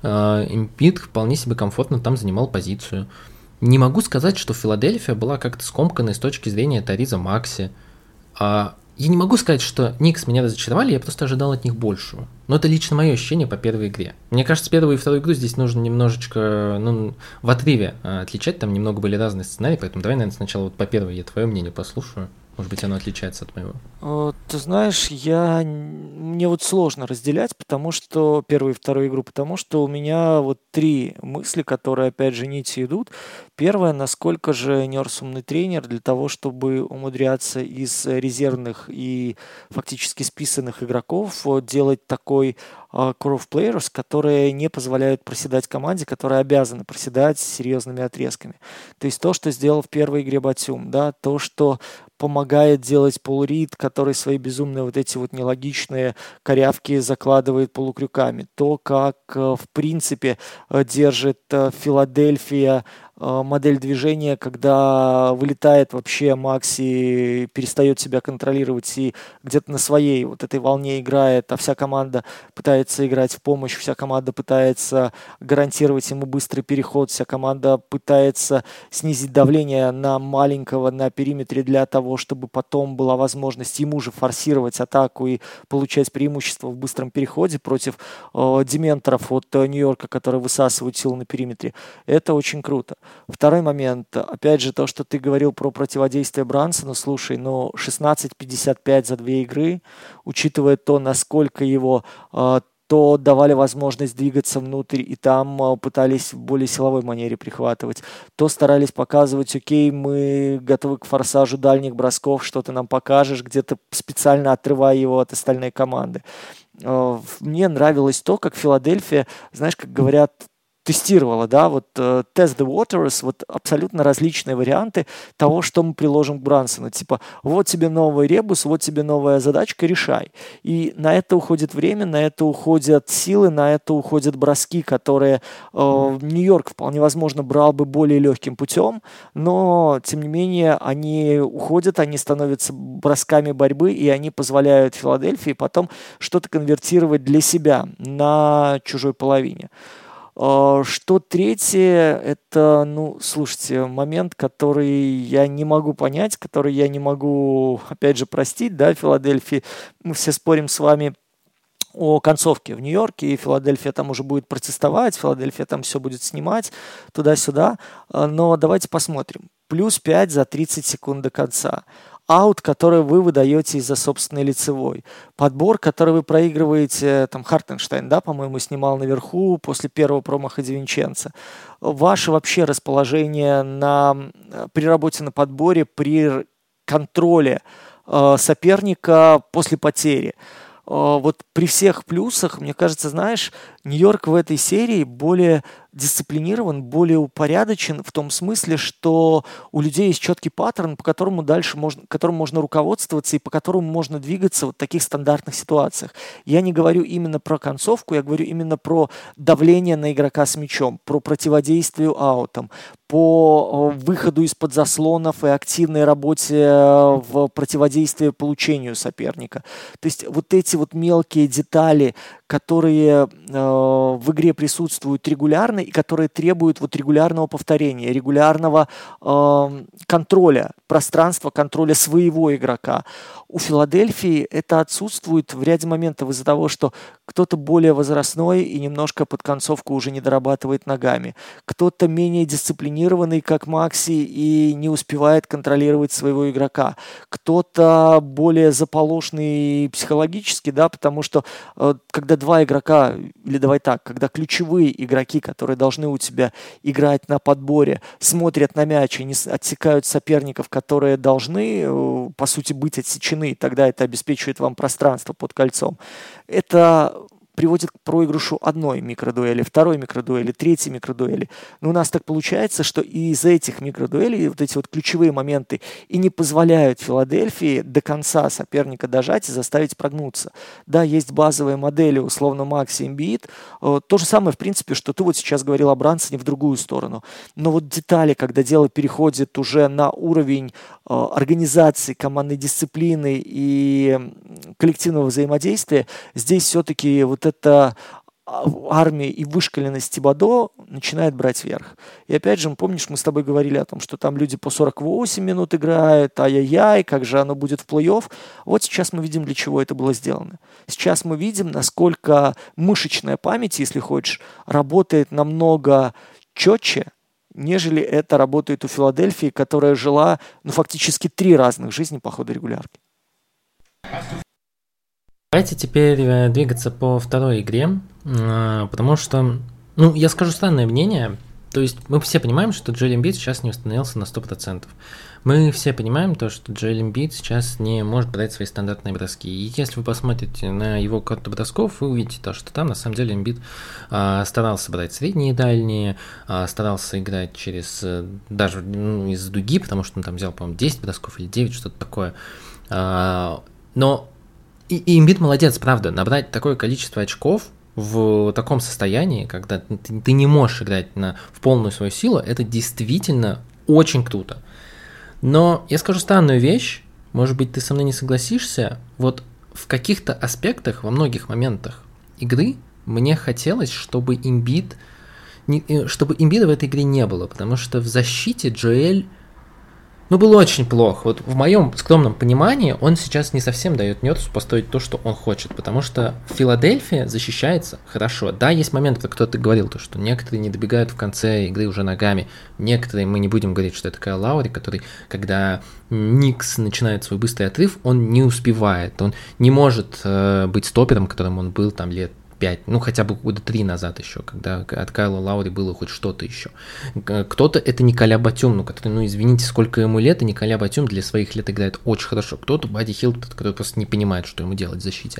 Эмбид вполне себе комфортно там занимал позицию. Не могу сказать, что Филадельфия была как-то скомканной с точки зрения Тариза Макси. Я не могу сказать, что Никс меня разочаровали, я просто ожидал от них большего. Но это лично мое ощущение по первой игре. Мне кажется, первую и вторую игру здесь нужно немножечко, ну, в отрыве отличать. Там немного были разные сценарии, поэтому давай, наверное, сначала вот по первой я твое мнение послушаю. Может быть, оно отличается от моего. Ты знаешь, я... мне вот сложно разделять, потому что первую и вторую игру, потому что у меня вот три мысли, которые опять же нитью идут. Первое, насколько же Нёрс умный тренер для того, чтобы умудряться из резервных и фактически списанных игроков делать такой core of players, которые не позволяют проседать команде, которые обязаны проседать серьезными отрезками. То есть то, что сделал в первой игре Батюм, да, то, что помогает делать Пол Рид, который свои безумные вот эти вот нелогичные корявки закладывает полукрюками. То, как в принципе держит Филадельфия модель движения, когда вылетает вообще Макси, перестает себя контролировать и где-то на своей вот этой волне играет, а вся команда пытается играть в помощь, вся команда пытается гарантировать ему быстрый переход, вся команда пытается снизить давление на маленького на периметре для того, чтобы потом была возможность ему же форсировать атаку и получать преимущество в быстром переходе против э, дементоров от э, Нью-Йорка, которые высасывают силу на периметре. Это очень круто. Второй момент, опять же, то, что ты говорил про противодействие Брансону, слушай, ну, шестнадцать пятьдесят пять за две игры, учитывая то, насколько его э, то давали возможность двигаться внутрь, и там пытались в более силовой манере прихватывать, то старались показывать, окей, мы готовы к форсажу дальних бросков, что ты нам покажешь, где-то специально отрывая его от остальной команды. Мне нравилось то, как Филадельфия, знаешь, как говорят, тестировала, да, вот uh, test the waters, вот абсолютно различные варианты того, что мы приложим к Брансону. Типа, вот тебе новый ребус, вот тебе новая задачка, решай. И на это уходит время, на это уходят силы, на это уходят броски, которые uh, Нью-Йорк вполне возможно брал бы более легким путем, но, тем не менее, они уходят, они становятся бросками борьбы, и они позволяют Филадельфии потом что-то конвертировать для себя на чужой половине. Что третье, это, ну, слушайте, момент, который я не могу понять, который я не могу, опять же, простить, да, Филадельфии. Мы все спорим с вами о концовке в Нью-Йорке, и Филадельфия там уже будет протестовать, Филадельфия там все будет снимать, туда-сюда. Но давайте посмотрим. Плюс пять за тридцать секунд до конца. Аут, который вы выдаете из-за собственной лицевой. Подбор, который вы проигрываете, там Хартенштайн, да, по-моему, снимал наверху после первого промаха Ди Винченцо. Ваше вообще расположение на, при работе на подборе, при контроле э, соперника после потери. Э, вот при всех плюсах, мне кажется, знаешь, Нью-Йорк в этой серии более дисциплинирован, более упорядочен в том смысле, что у людей есть четкий паттерн, по которому дальше можно, которым можно руководствоваться и по которому можно двигаться вот в таких стандартных ситуациях. Я не говорю именно про концовку, я говорю именно про давление на игрока с мячом, про противодействие аутам, по выходу из-под заслонов и активной работе в противодействии получению соперника. То есть вот эти вот мелкие детали, которые э, в игре присутствуют регулярно и которые требуют вот регулярного повторения, регулярного э, контроля пространства, контроля своего игрока. У Филадельфии это отсутствует в ряде моментов из-за того, что кто-то более возрастной и немножко под концовку уже не дорабатывает ногами. Кто-то менее дисциплинированный, как Макси, и не успевает контролировать своего игрока. Кто-то более заполошный психологически, да, потому что э, когда два игрока, или давай так, когда ключевые игроки, которые должны у тебя играть на подборе, смотрят на мяч и не отсекают соперников, которые должны, э, по сути, быть отсечены, тогда это обеспечивает вам пространство под кольцом. Это приводит к проигрышу одной микродуэли, второй микродуэли, третьей микродуэли. Но у нас так получается, что и из этих микродуэлей вот эти вот ключевые моменты и не позволяют Филадельфии до конца соперника дожать и заставить прогнуться. Да, есть базовые модели, условно, Макси, Эмбиид. То же самое, в принципе, что ты вот сейчас говорил о Брансоне в другую сторону. Но вот детали, когда дело переходит уже на уровень организации, командной дисциплины и коллективного взаимодействия, здесь все-таки вот эта армия и вышкаленность Тибадо начинает брать верх. И опять же, помнишь, мы с тобой говорили о том, что там люди по сорок восемь минут играют, ай-яй-яй, как же оно будет в плей-офф. Вот сейчас мы видим, для чего это было сделано. Сейчас мы видим, насколько мышечная память, если хочешь, работает намного четче, нежели это работает у Филадельфии, которая жила, ну, фактически три разных жизни по ходу регулярки. Давайте теперь двигаться по второй игре, потому что, ну, я скажу странное мнение, то есть мы все понимаем, что Джоэл Эмбид сейчас не восстановился на сто процентов. Мы все понимаем то, что Джоэл Эмбид сейчас не может брать свои стандартные броски. И если вы посмотрите на его карту бросков, вы увидите то, что там на самом деле Эмбид а, старался брать средние и дальние, а, старался играть через, даже ну, из дуги, потому что он там взял, по-моему, десять бросков или девять, что-то такое. А, но и, и Эмбид молодец, правда, набрать такое количество очков в таком состоянии, когда ты, ты не можешь играть на, в полную свою силу, это действительно очень круто. Но я скажу странную вещь, может быть, ты со мной не согласишься, вот в каких-то аспектах, во многих моментах игры мне хотелось, чтобы Эмбид, чтобы Эмбида в этой игре не было, потому что в защите Джоэль, ну, было очень плохо. Вот в моем скромном понимании он сейчас не совсем дает Нёрсу построить то, что он хочет, потому что Филадельфия защищается хорошо. Да, есть момент, как кто-то говорил, то, что некоторые не добегают в конце игры уже ногами, некоторые, мы не будем говорить, что это Кайл Лаури, который, когда Никс начинает свой быстрый отрыв, он не успевает, он не может э, быть стопером, которым он был там лет пять, ну хотя бы года три назад еще, когда от Кайла Лаури было хоть что-то еще. Кто-то это Николя Батюм, ну который, ну извините, сколько ему лет, и Николя Батюм для своих лет играет очень хорошо. Кто-то Бадди Хилд, который просто не понимает, что ему делать в защите.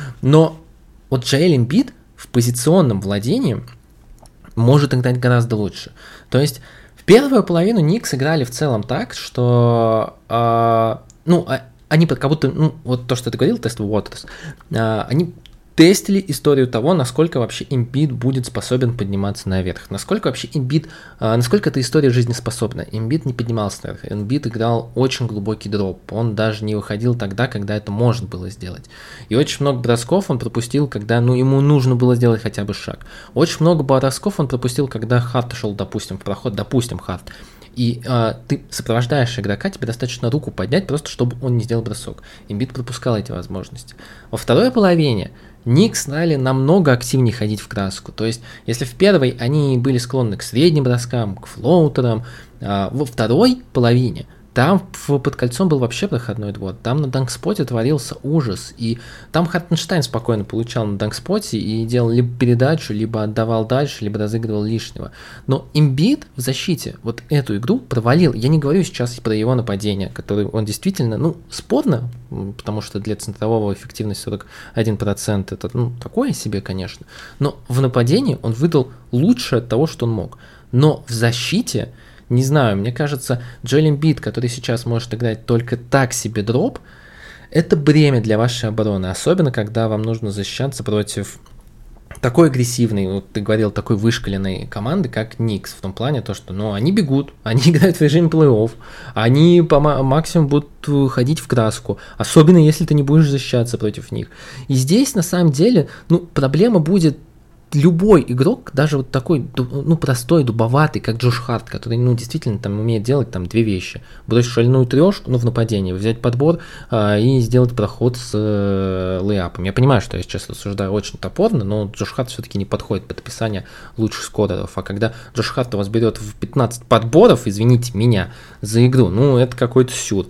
Но вот Джоэль Эмбид в позиционном владении может играть гораздо лучше. То есть в первую половину Никс играли в целом так, что э, ну, они как будто, ну, вот то, что ты говорил, тест Уотерс, э, они тестили историю того, насколько вообще Эмбид будет способен подниматься наверх, насколько вообще Эмбид, э, насколько эта история жизнеспособна. Эмбид не поднимался наверх, Эмбид играл очень глубокий дроп, он даже не выходил тогда, когда это можно было сделать. И очень много бросков он пропустил, когда, ну, ему нужно было сделать хотя бы шаг. Очень много бросков он пропустил, когда Харт шел, допустим, в проход, допустим, Харт. И э, ты сопровождаешь игрока, тебе достаточно руку поднять, просто чтобы он не сделал бросок. Эмбид пропускал эти возможности. Во второй половине Никс стали намного активнее ходить в краску. То есть, если в первой они были склонны к средним броскам, к флоутерам, э, во второй половине там под кольцом был вообще проходной двор. Там на данкспоте творился ужас. И там Хартенштайн спокойно получал на данкспоте и делал либо передачу, либо отдавал дальше, либо разыгрывал лишнего. Но Эмбид в защите вот эту игру провалил. Я не говорю сейчас про его нападение, которое он действительно, ну, спорно, потому что для центрового эффективность сорок один процент это, ну, такое себе, конечно. Но в нападении он выдал лучшее от того, что он мог. Но в защите, не знаю, мне кажется, Джоэль Эмбид, который сейчас может играть только так себе дроп, это бремя для вашей обороны, особенно когда вам нужно защищаться против такой агрессивной, вот ты говорил, такой вышкаленной команды, как Никс, в том плане, то, что, ну, они бегут, они играют в режиме плей-офф, они по максимуму будут ходить в краску, особенно если ты не будешь защищаться против них. И здесь, на самом деле, ну, проблема будет любой игрок, даже вот такой, ну, простой, дубоватый, как Джош Харт, который, ну, действительно там умеет делать там две вещи. Бросить шальную трешку, ну, в нападении, взять подбор а, и сделать проход с э, лейапом. Я понимаю, что я сейчас рассуждаю очень топорно, но Джош Харт все-таки не подходит под описание лучших скореров. А когда Джош Харт у вас берет в пятнадцать подборов, извините меня, за игру, ну, это какой-то сюр.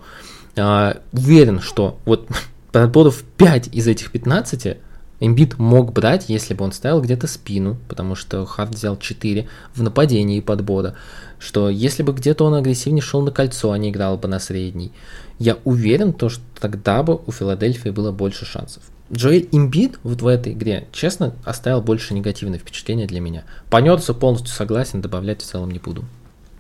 А, уверен, что вот подборов пять из этих пятнадцати Эмбид мог брать, если бы он ставил где-то спину, потому что Харт взял четыре в нападении подбора, что если бы где-то он агрессивнее шел на кольцо, а не играл бы на средний, я уверен, то, что тогда бы у Филадельфии было больше шансов. Джоэль Эмбид вот в этой игре, честно, оставил больше негативное впечатление для меня. По Нёрсу полностью согласен, добавлять в целом не буду.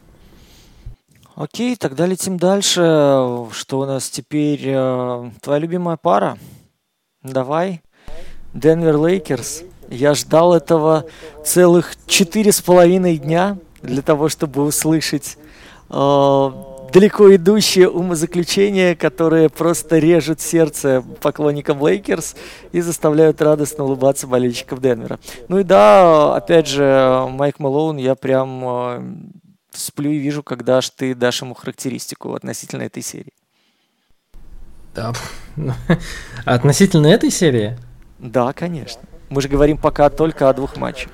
Окей, тогда летим дальше. Что у нас теперь? Твоя любимая пара? Давай. Денвер Лейкерс. Я ждал этого целых четыре с половиной дня для того, чтобы услышать э, далеко идущие умозаключения, которые просто режут сердце поклонникам Лейкерс и заставляют радостно улыбаться болельщиков Денвера. Ну и да, опять же, Майк Мэлоун, я прям э, сплю и вижу, когда ж ты дашь ему характеристику относительно этой серии. Да. Относительно этой серии? Да, конечно. Мы же говорим пока только о двух матчах.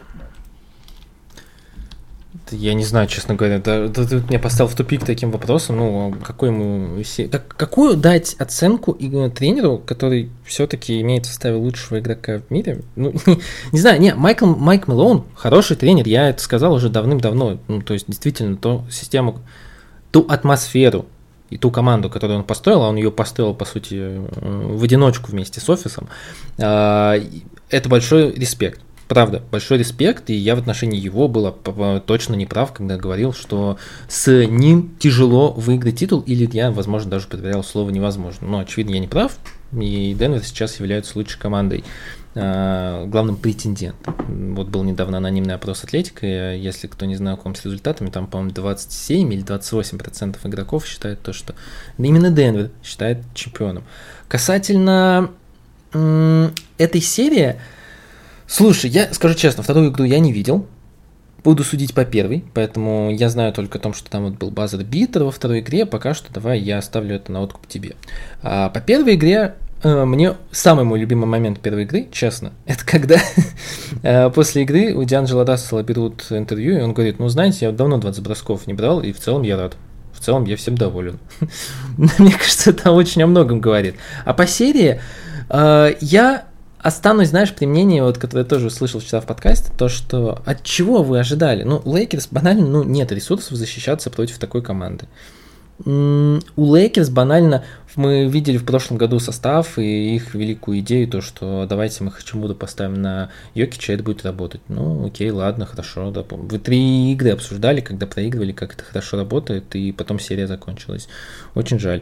Я не знаю, честно говоря. Да, да, ты меня поставил в тупик таким вопросом. Ну, какой ему, как, какую дать оценку тренеру, который все-таки имеет в составе лучшего игрока в мире? Ну, не, не знаю, не, Майкл, Майк Мэлоун хороший тренер, я это сказал уже давным-давно. Ну, то есть, действительно, ту систему, ту атмосферу и ту команду, которую он построил, а он ее построил, по сути, в одиночку вместе с офисом, это большой респект. Правда, большой респект, и я в отношении его был точно не прав, когда говорил, что с ним тяжело выиграть титул, или я, возможно, даже проверял слово «невозможно». Но, очевидно, я не прав, и Денвер сейчас является лучшей командой, главным претендентом. Вот был недавно анонимный опрос Атлетика, если кто не знаком с результатами, там, по-моему, двадцать семь или двадцать восемь процентов игроков считают то, что именно Денвер считает чемпионом. Касательно м- этой серии, слушай, я скажу честно, вторую игру я не видел, буду судить по первой, поэтому я знаю только о том, что там вот был базер-битер во второй игре, пока что давай я оставлю это на откуп тебе. А по первой игре мне самый мой любимый момент первой игры, честно, это когда после игры у Дианджело Рассела берут интервью, и он говорит, ну, знаете, я давно двадцать бросков не брал, и в целом я рад. В целом я всем доволен. Мне кажется, это очень о многом говорит. А по серии я останусь, знаешь, при мнении, вот, которое я тоже услышал вчера в подкасте, то, что от чего вы ожидали? Ну, у Лейкерс банально, ну, нет ресурсов защищаться против такой команды. У Лейкерс банально, мы видели в прошлом году состав и их великую идею, то, что давайте мы Хачимуру поставим на Йокича, это будет работать. Ну, окей, ладно, хорошо. Да. Вы три игры обсуждали, когда проигрывали, как это хорошо работает, и потом серия закончилась. Очень жаль.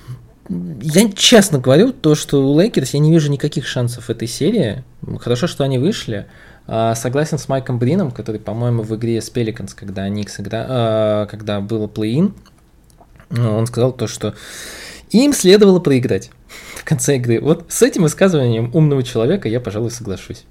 Я честно говорю, то, что у Лейкерс я не вижу никаких шансов в этой серии. Хорошо, что они вышли. Согласен с Майком Брином, который, по-моему, в игре с Пеликанс, когда они сыграли, когда было плей-ин, он сказал то, что им следовало проиграть в конце игры. Вот с этим высказыванием умного человека я, пожалуй, соглашусь.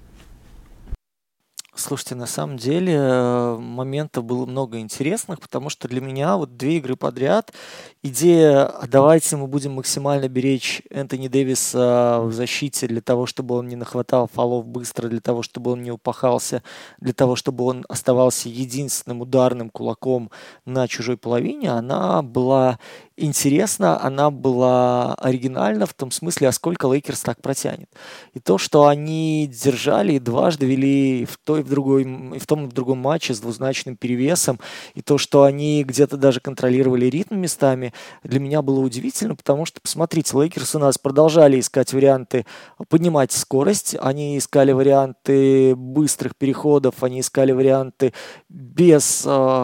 Слушайте, на самом деле моментов было много интересных, потому что для меня вот две игры подряд идея, давайте мы будем максимально беречь Энтони Дэвиса в защите для того, чтобы он не нахватал фолов быстро, для того, чтобы он не упахался, для того, чтобы он оставался единственным ударным кулаком на чужой половине, она была интересна, она была оригинальна в том смысле, а сколько Лейкерс так протянет. И то, что они держали и дважды вели в той и в другой, и в том и в другом матче с двузначным перевесом, и то, что они где-то даже контролировали ритм местами, для меня было удивительно, потому что, посмотрите, Лейкерс у нас продолжали искать варианты поднимать скорость, они искали варианты быстрых переходов, они искали варианты без,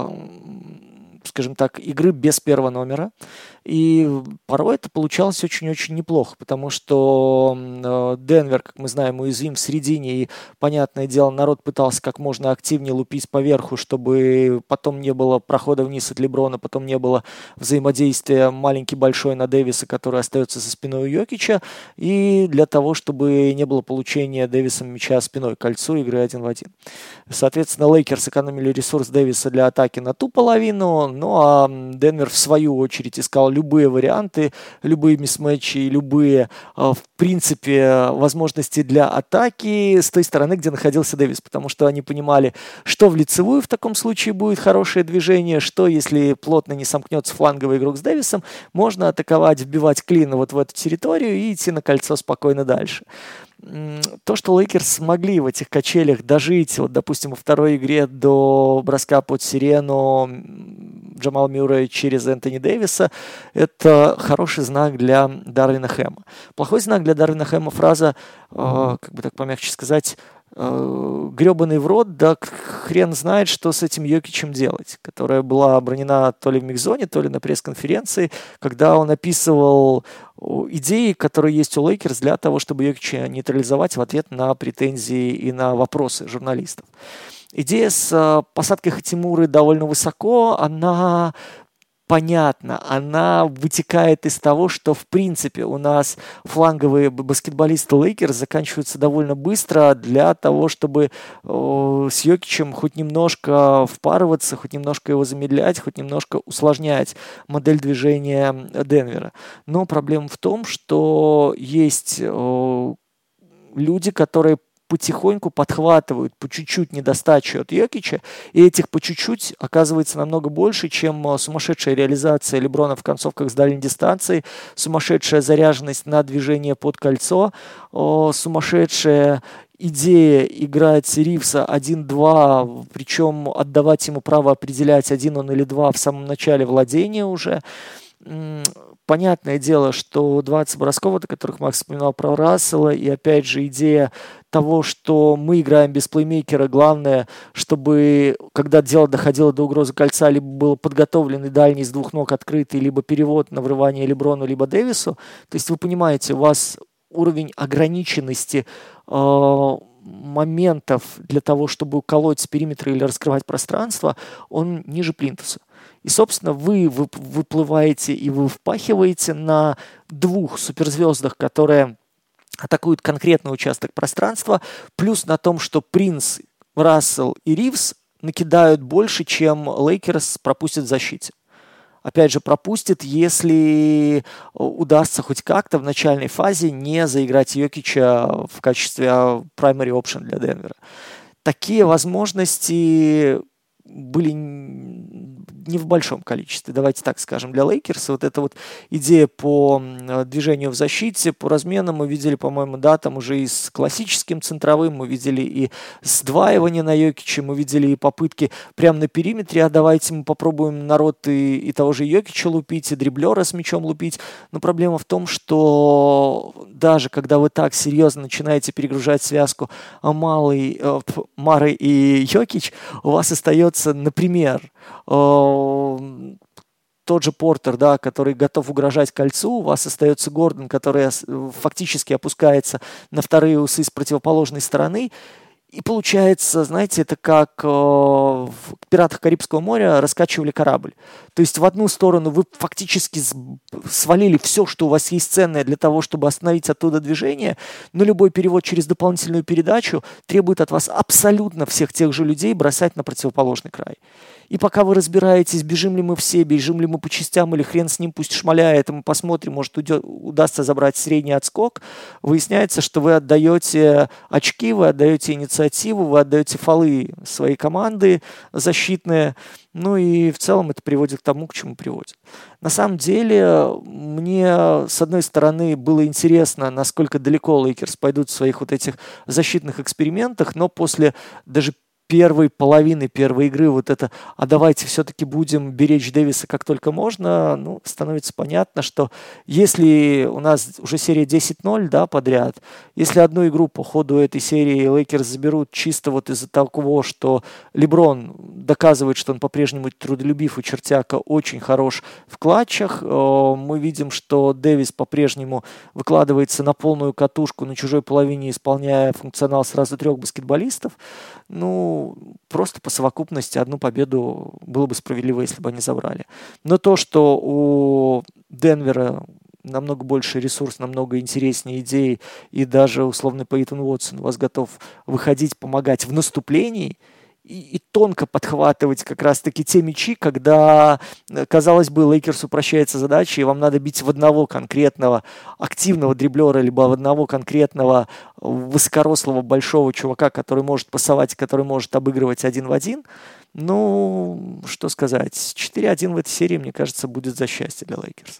скажем так, игры без первого номера. И порой это получалось очень-очень неплохо, потому что Денвер, как мы знаем, уязвим в середине, и, понятное дело, народ пытался как можно активнее лупить поверху, чтобы потом не было прохода вниз от Леброна, потом не было взаимодействия маленький-большой на Дэвиса, который остается за спиной у Йокича, и для того, чтобы не было получения Дэвисом мяча спиной к кольцу игры один в один. Соответственно, Лейкерс экономили ресурс Дэвиса для атаки на ту половину, ну а Денвер, в свою очередь, искал любые варианты, любые мисс-матчи, любые, в принципе, возможности для атаки с той стороны, где находился Дэвис, потому что они понимали, что в лицевую в таком случае будет хорошее движение, что если плотно не сомкнется фланговый игрок с Дэвисом, можно атаковать, вбивать клин вот в эту территорию и идти на кольцо спокойно дальше. То, что Лейкерс смогли в этих качелях дожить, вот, допустим, во второй игре до броска под сирену Джамала Мюррея через Энтони Дэвиса, это хороший знак для Дарвина Хэма. Плохой знак для Дарвина Хэма фраза, э, как бы так помягче сказать, э, гребаный в рот, да хрен знает, что с этим Йокичем делать, которая была обронена то ли в микзоне, то ли на пресс-конференции, когда он описывал идеи, которые есть у Лейкерс для того, чтобы Йокича нейтрализовать в ответ на претензии и на вопросы журналистов. Идея с э, посадкой Хачимуры довольно высоко, она понятна, она вытекает из того, что в принципе у нас фланговые баскетболисты Лейкерс заканчиваются довольно быстро для того, чтобы э, с Йокичем хоть немножко впарываться, хоть немножко его замедлять, хоть немножко усложнять модель движения Денвера. Но проблема в том, что есть э, люди, которые потихоньку подхватывают по чуть-чуть недостачу от Йокича, и этих по чуть-чуть оказывается намного больше, чем сумасшедшая реализация Леброна в концовках с дальней дистанции, сумасшедшая заряженность на движение под кольцо, сумасшедшая идея играть Ривса один-два, причем отдавать ему право определять, один он или два в самом начале владения уже. Понятное дело, что двадцать бросков, о которых Макс вспоминал про Рассела, и опять же идея того, что мы играем без плеймейкера, главное, чтобы, когда дело доходило до угрозы кольца, либо был подготовленный дальний с двух ног открытый, либо перевод на врывание Леброну, либо Дэвису. То есть вы понимаете, у вас уровень ограниченности э, моментов для того, чтобы уколоть с периметра или раскрывать пространство, он ниже плинтуса. И, собственно, вы выплываете и вы впахиваете на двух суперзвездах, которые атакуют конкретный участок пространства, плюс на том, что Принц, Рассел и Ривз накидают больше, чем Лейкерс пропустит в защите. Опять же, пропустит, если удастся хоть как-то в начальной фазе не заиграть Йокича в качестве primary option для Денвера. Такие возможности были не в большом количестве, давайте так скажем, для Лейкерса. Вот эта вот идея по движению в защите, по разменам мы видели, по-моему, да, там уже и с классическим центровым, мы видели и сдваивание на Йокича, мы видели и попытки прямо на периметре, а давайте мы попробуем народ и, и того же Йокича лупить, и дриблера с мячом лупить. Но проблема в том, что даже когда вы так серьезно начинаете перегружать связку Малый, э, Мары и Йокич, у вас остается, например, э, тот же Портер, да, который готов угрожать кольцу, у вас остается Гордон, который фактически опускается на вторые усы с противоположной стороны. И получается, знаете, это как э, в «Пиратах Карибского моря» раскачивали корабль. То есть в одну сторону вы фактически свалили все, что у вас есть ценное для того, чтобы остановить оттуда движение, но любой перевод через дополнительную передачу требует от вас абсолютно всех тех же людей бросать на противоположный край. И пока вы разбираетесь, бежим ли мы все, бежим ли мы по частям, или хрен с ним, пусть шмаляет, и мы посмотрим, может, уйдет, удастся забрать средний отскок, выясняется, что вы отдаете очки, вы отдаете инициативу, вы отдаете фолы своей команды защитные, ну и в целом это приводит к тому, к чему приводит. На самом деле, мне, с одной стороны, было интересно, насколько далеко Лейкерс пойдут в своих вот этих защитных экспериментах, но после даже первой половины первой игры вот это, а давайте все-таки будем беречь Дэвиса как только можно, ну, становится понятно, что если у нас уже серия десять ноль, да, подряд, если одну игру по ходу этой серии Лейкерс заберут чисто вот из-за того, что Леброн доказывает, что он по-прежнему трудолюбив и чертяка очень хорош в клатчах, мы видим, что Дэвис по-прежнему выкладывается на полную катушку на чужой половине, исполняя функционал сразу трех баскетболистов, ну, просто по совокупности одну победу было бы справедливо, если бы они забрали. Но то, что у Денвера намного больше ресурс, намного интереснее идеи, и даже условный Пейтон Уотсон у вас готов выходить, помогать в наступлении, и, и тонко подхватывать как раз-таки те мячи, когда, казалось бы, Лейкерсу упрощается задача, и вам надо бить в одного конкретного активного дриблера, либо в одного конкретного высокорослого большого чувака, который может пасовать, который может обыгрывать один в один. Ну, что сказать, четыре один в этой серии, мне кажется, будет за счастье для Лейкерс.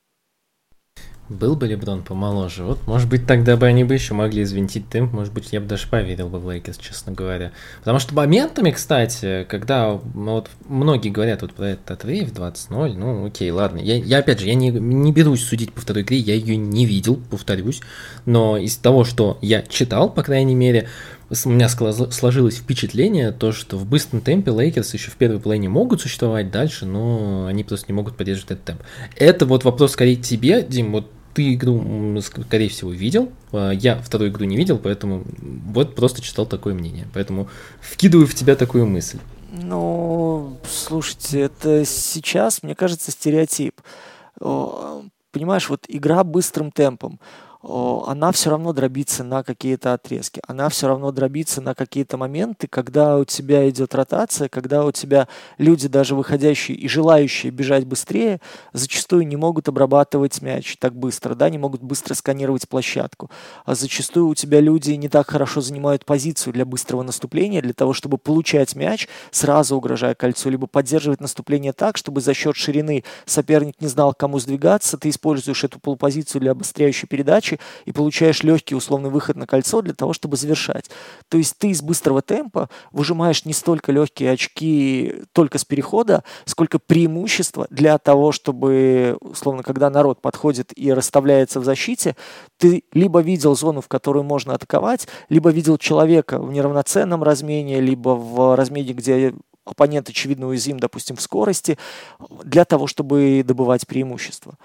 Был бы Леброн помоложе, вот, может быть, тогда бы они бы еще могли извинтить темп, может быть, я бы даже поверил бы в Лейкерс, честно говоря. Потому что моментами, кстати, когда вот многие говорят вот про этот отрыв двадцать ноль, ну, окей, ладно, я, я опять же, я не, не берусь судить по второй игре, я ее не видел, повторюсь, но из того, что я читал, по крайней мере, у меня сложилось впечатление, то, что в быстром темпе Лейкерс еще в первой половине могут существовать дальше, но они просто не могут поддерживать этот темп. Это вот вопрос скорее тебе, Дим, вот ты игру, скорее всего, видел, я вторую игру не видел, поэтому вот просто читал такое мнение, поэтому вкидываю в тебя такую мысль. Ну, слушайте, это сейчас, мне кажется, стереотип. Понимаешь, вот игра быстрым темпом, она все равно дробится на какие-то отрезки, она все равно дробится на какие-то моменты, когда у тебя идет ротация, когда у тебя люди, даже выходящие и желающие бежать быстрее, зачастую не могут обрабатывать мяч так быстро, да, не могут быстро сканировать площадку. А зачастую у тебя люди не так хорошо занимают позицию для быстрого наступления, для того, чтобы получать мяч, сразу угрожая кольцу, либо поддерживать наступление так, чтобы за счет ширины соперник не знал, к кому сдвигаться, ты используешь эту полупозицию для обостряющей передачи, и получаешь легкий условный выход на кольцо для того, чтобы завершать. То есть ты из быстрого темпа выжимаешь не столько легкие очки только с перехода, сколько преимущество для того, чтобы, условно, когда народ подходит и расставляется в защите, ты либо видел зону, в которую можно атаковать, либо видел человека в неравноценном размене, либо в размене, где оппонент, очевидно, уязвим, допустим, в скорости, для того, чтобы добывать преимущество.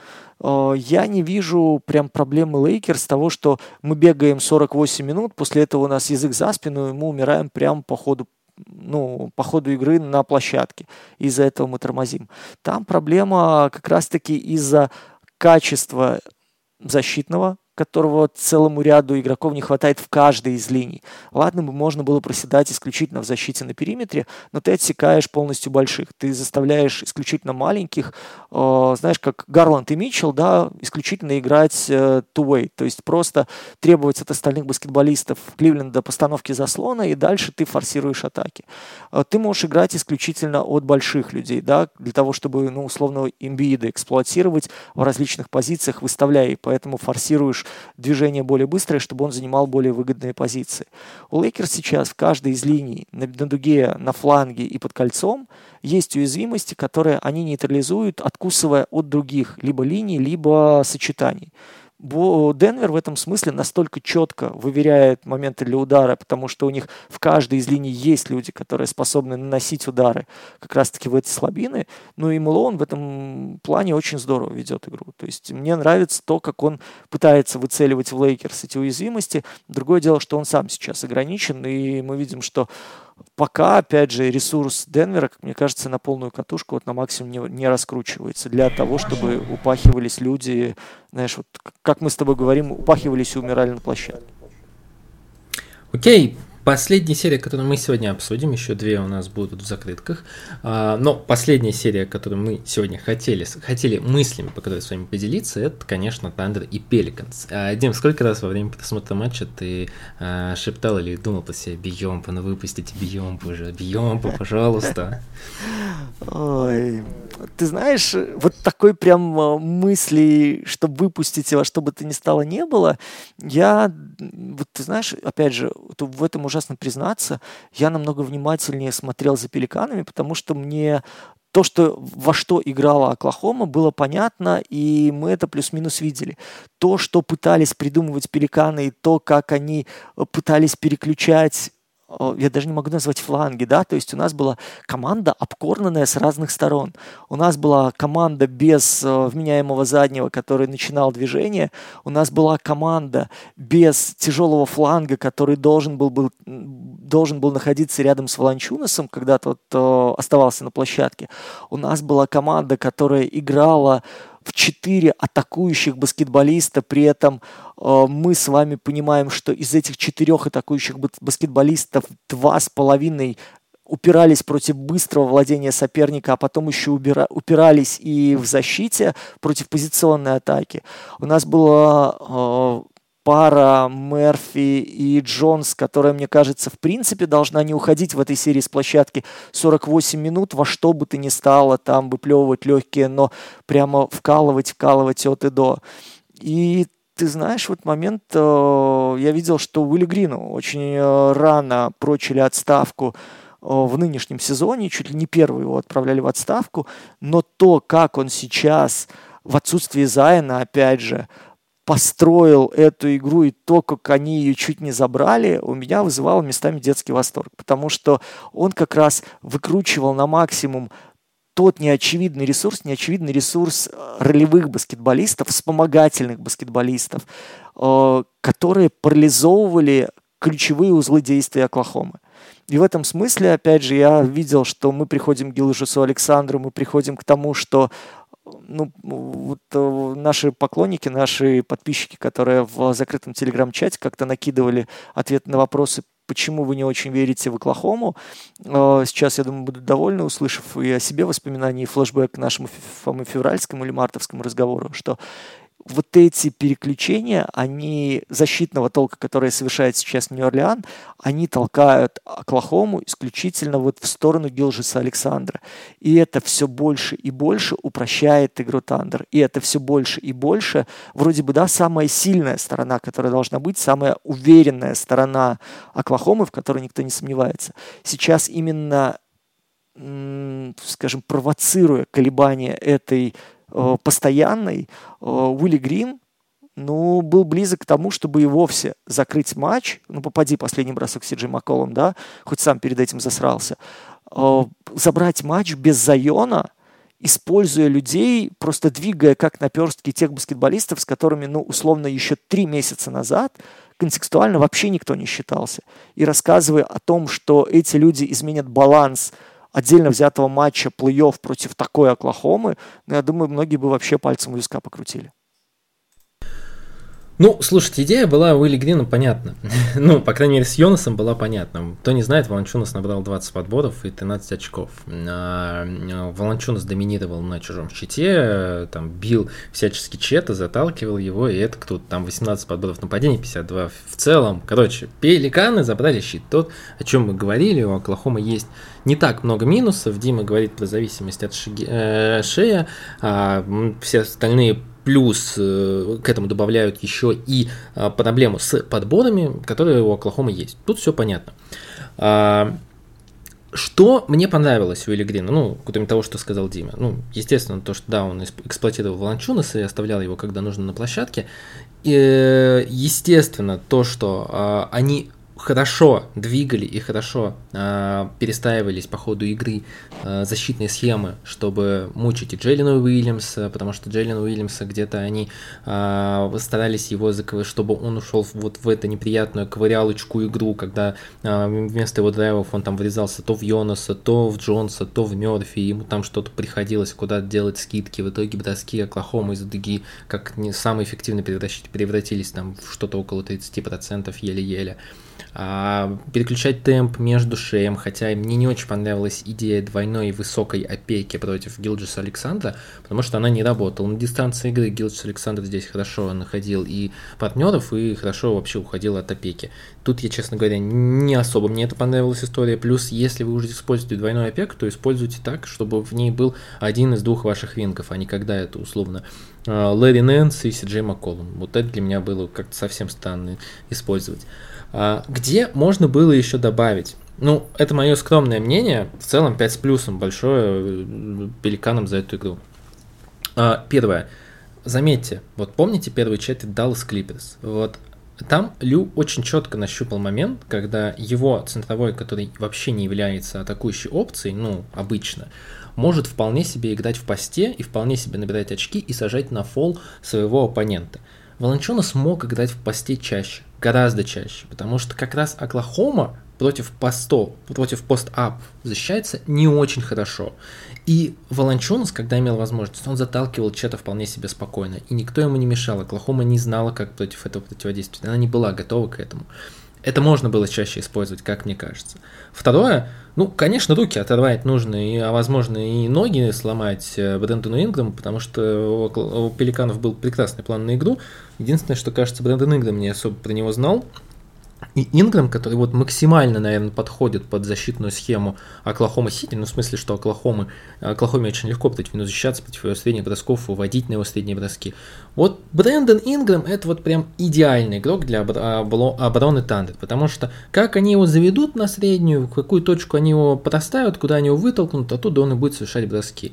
Я не вижу прям проблемы Лейкерс того, что мы бегаем сорок восемь минут, после этого у нас язык за спину, и мы умираем прямо по ходу, ну, по ходу игры на площадке. Из-за этого мы тормозим. Там проблема как раз-таки из-за качества защитного, которого целому ряду игроков не хватает в каждой из линий. Ладно, бы можно было проседать исключительно в защите на периметре, но ты отсекаешь полностью больших. Ты заставляешь исключительно маленьких, э, знаешь, как Гарланд и Митчелл, да, исключительно играть э, two-way. То есть просто требовать от остальных баскетболистов Кливленда постановки заслона, и дальше ты форсируешь атаки. Э, ты можешь играть исключительно от больших людей, да, для того, чтобы, ну, условно, Эмбиида эксплуатировать в различных позициях, выставляя, и поэтому форсируешь движение более быстрое, чтобы он занимал более выгодные позиции. У Лейкерс сейчас в каждой из линий, на, на дуге, на фланге и под кольцом, есть уязвимости, которые они нейтрализуют, откусывая от других либо линий, либо сочетаний. Денвер в этом смысле настолько четко выверяет моменты для удара, потому что у них в каждой из линий есть люди, которые способны наносить удары как раз-таки в эти слабины. Ну и Мэлоун в этом плане очень здорово ведет игру. То есть мне нравится то, как он пытается выцеливать в Лейкерс эти уязвимости. Другое дело, что он сам сейчас ограничен, и мы видим, что пока, опять же, ресурс Денвера, как мне кажется, на полную катушку, вот на максимум не, не раскручивается для того, чтобы упахивались люди, знаешь, вот как мы с тобой говорим, упахивались и умирали на площадке. Окей, последняя серия, которую мы сегодня обсудим, еще две у нас будут в закрытках, но последняя серия, которую мы сегодня хотели, хотели мыслями, по которой с вами поделиться, это, конечно, Thunder и Pelicans. Дим, сколько раз во время просмотра матча ты шептал или думал по себе: Бийомпа, ну выпустите Бийомпу уже, Бийомпа, пожалуйста. Ой, ты знаешь, вот такой прям мысли, чтобы выпустить его, что бы то ни стало, не было. Я, вот ты знаешь, опять же, в этом ужасно признаться, я намного внимательнее смотрел за Пеликанами, потому что мне то, что, во что играла Оклахома, было понятно, и мы это плюс-минус видели. То, что пытались придумывать Пеликаны, и то, как они пытались переключать, я даже не могу назвать фланги, да, то есть у нас была команда, обкорнанная с разных сторон. У нас была команда без э, вменяемого заднего, который начинал движение. У нас была команда без тяжелого фланга, который должен был, был, должен был находиться рядом с Волончунасом, когда тот э, оставался на площадке. У нас была команда, которая играла в четыре атакующих баскетболиста, при этом э, мы с вами понимаем, что из этих четырех атакующих баскетболистов два с половиной упирались против быстрого владения соперника, а потом еще убира- упирались и в защите против позиционной атаки. У нас была э, пара Мерфи и Джонс, которая, мне кажется, в принципе должна не уходить в этой серии с площадки сорок восемь минут, во что бы то ни стало, там выплевывать легкие, но прямо вкалывать, вкалывать от и до. И ты знаешь, в этот момент э, я видел, что Уилли Грину очень э, рано прочили отставку в нынешнем сезоне, чуть ли не первый его отправляли в отставку, но то, как он сейчас в отсутствии Зайна, опять же, построил эту игру, и то, как они ее чуть не забрали, у меня вызывало местами детский восторг, потому что он как раз выкручивал на максимум тот неочевидный ресурс, неочевидный ресурс ролевых баскетболистов, вспомогательных баскетболистов, которые парализовывали ключевые узлы действия Оклахомы. И в этом смысле, опять же, я видел, что мы приходим к Гилжесу Александру, мы приходим к тому, что ну, вот, наши поклонники, наши подписчики, которые в закрытом телеграм-чате как-то накидывали ответы на вопросы, почему вы не очень верите в Оклахому. Сейчас, я думаю, будут довольны, услышав и о себе воспоминания, и флешбэк к нашему февральскому или мартовскому разговору, что вот эти переключения, они защитного толка, которые совершает сейчас Нью-Орлеан, они толкают Оклахому исключительно вот в сторону Гилжеса Александра. И это все больше и больше упрощает игру Тандер. И это все больше и больше, вроде бы, да, самая сильная сторона, которая должна быть, самая уверенная сторона Оклахомы, в которой никто не сомневается. Сейчас именно, скажем, провоцируя колебания этой постоянный, Уилли Грин, ну, был близок к тому, чтобы и вовсе закрыть матч. Ну, попади последний бросок Си Джей Макколом, да, хоть сам перед этим засрался. Забрать матч без Зайона, используя людей, просто двигая как наперстки тех баскетболистов, с которыми, ну, условно, еще три месяца назад контекстуально вообще никто не считался. И рассказывая о том, что эти люди изменят баланс отдельно взятого матча плей-офф против такой Оклахомы, ну, я думаю, многие бы вообще пальцем у виска покрутили. Ну, слушайте, идея была у Уилли Грина понятна. Ну, по крайней мере, с Йонасом была понятна. Кто не знает, Valanciunas набрал двадцать подборов и тринадцать очков. Valanciunas доминировал на чужом щите, там бил всячески Чета, заталкивал его, и это кто-то там восемнадцать подборов нападений, пятьдесят два в целом. Короче, пеликаны забрали щит. Тот, о чем мы говорили, у Оклахомы есть не так много минусов. Дима говорит про зависимость от шеги, э, шея, а все остальные плюс э, к этому добавляют еще и э, проблему с подборами, которые у Оклахомы есть. Тут все понятно. А, что мне понравилось у Уилли Грина, ну, кроме того, что сказал Дима, ну, естественно, то, что да, он эксплуатировал Valanciunas и оставлял его, когда нужно, на площадке. И, естественно, то, что э, они хорошо двигали и хорошо э, перестаивались по ходу игры э, защитные схемы, чтобы мучить и Джейлена Уильямса, потому что Джейлена Уильямса где-то они э, старались его, закрыть, чтобы он ушел вот в эту неприятную ковырялочку игру, когда э, вместо его драйвов он там врезался то в Йонаса, то в Джонса, то в Мёрфи, ему там что-то приходилось куда-то делать скидки, в итоге броски Оклахомы из дуги как не самые эффективные превратились там в что-то около тридцать процентов еле-еле. А, переключать темп между шеем, хотя мне не очень понравилась идея двойной высокой опеки против Гилджеса Александра, потому что она не работала. На дистанции игры Гилджес Александр здесь хорошо находил и партнеров, и хорошо вообще уходил от опеки. Тут я, честно говоря, не особо мне это понравилась история. Плюс, если вы уже используете двойную опеку, то используйте так, чтобы в ней был один из двух ваших вингов, а не когда это условно Лэри Нэнс и Си Джей Макколум. Вот это для меня было как-то совсем странно использовать. Где можно было еще добавить? Ну, это мое скромное мнение. В целом пять с плюсом большое пеликанам за эту игру. Первое. Заметьте, вот помните первую четверть Dallas Clippers? Вот там Лю очень четко нащупал момент, когда его центровой, который вообще не является атакующей опцией, ну, обычно, может вполне себе играть в посте и вполне себе набирать очки и сажать на фол своего оппонента. Valanciunas мог играть в посте чаще, гораздо чаще, потому что как раз Оклахома против постов, против пост-ап защищается не очень хорошо. И Valanciunas, когда имел возможность, он заталкивал Чета вполне себе спокойно, и никто ему не мешал. Оклахома не знала, как против этого противодействовать, она не была готова к этому. Это можно было чаще использовать, как мне кажется. Второе, ну, конечно, руки оторвать нужно, и, а возможно и ноги сломать Брэндону Инграму, потому что у, у Пеликанов был прекрасный план на игру. Единственное, что, кажется, Брэндон Инграм не особо про него знал. И Инграм, который вот максимально, наверное, подходит под защитную схему Оклахома Сити, ну, в смысле, что Оклахома, Оклахоме очень легко против него защищаться, против его средних бросков, выводить на его средние броски. Вот Брэндон Инграм — это вот прям идеальный игрок для обороны Тандер, потому что как они его заведут на среднюю, в какую точку они его поставят, куда они его вытолкнут, оттуда он и будет совершать броски.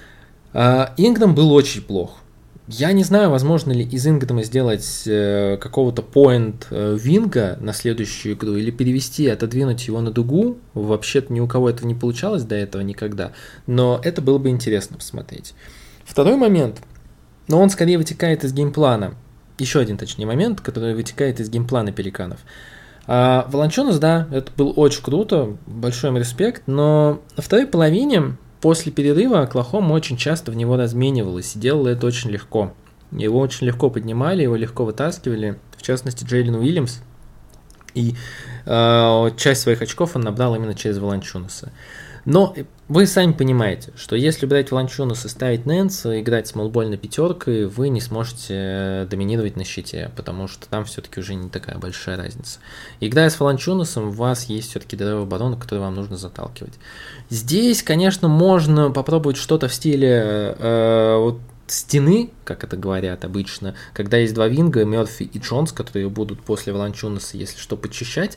Инграм был очень плох. Я не знаю, возможно ли из Инграма сделать э, какого-то point э, винга на следующую игру или перевести, отодвинуть его на дугу. Вообще-то ни у кого этого не получалось до этого никогда, но это было бы интересно посмотреть. Второй момент, но он скорее вытекает из геймплана. Еще один, точнее, момент, который вытекает из геймплана Пеликанов. А, Valanciunas, да, это было очень круто, большой им респект, но на второй половине... После перерыва Оклахома очень часто в него разменивалась и делала это очень легко. Его очень легко поднимали, его легко вытаскивали, в частности Джейлен Уильямс. И э, часть своих очков он набрал именно через Valanciunas'а. Но вы сами понимаете, что если брать Valanciunas и ставить Нэнса, играть смолбольной пятеркой, вы не сможете доминировать на щите, потому что там все-таки уже не такая большая разница. Играя с Valanciunas'ом, у вас есть все-таки драйв обороны, который вам нужно заталкивать. Здесь, конечно, можно попробовать что-то в стиле э, вот, стены, как это говорят обычно, когда есть два винга, Мёрфи и Джонс, которые будут после Valanciunas'а, если что, подчищать.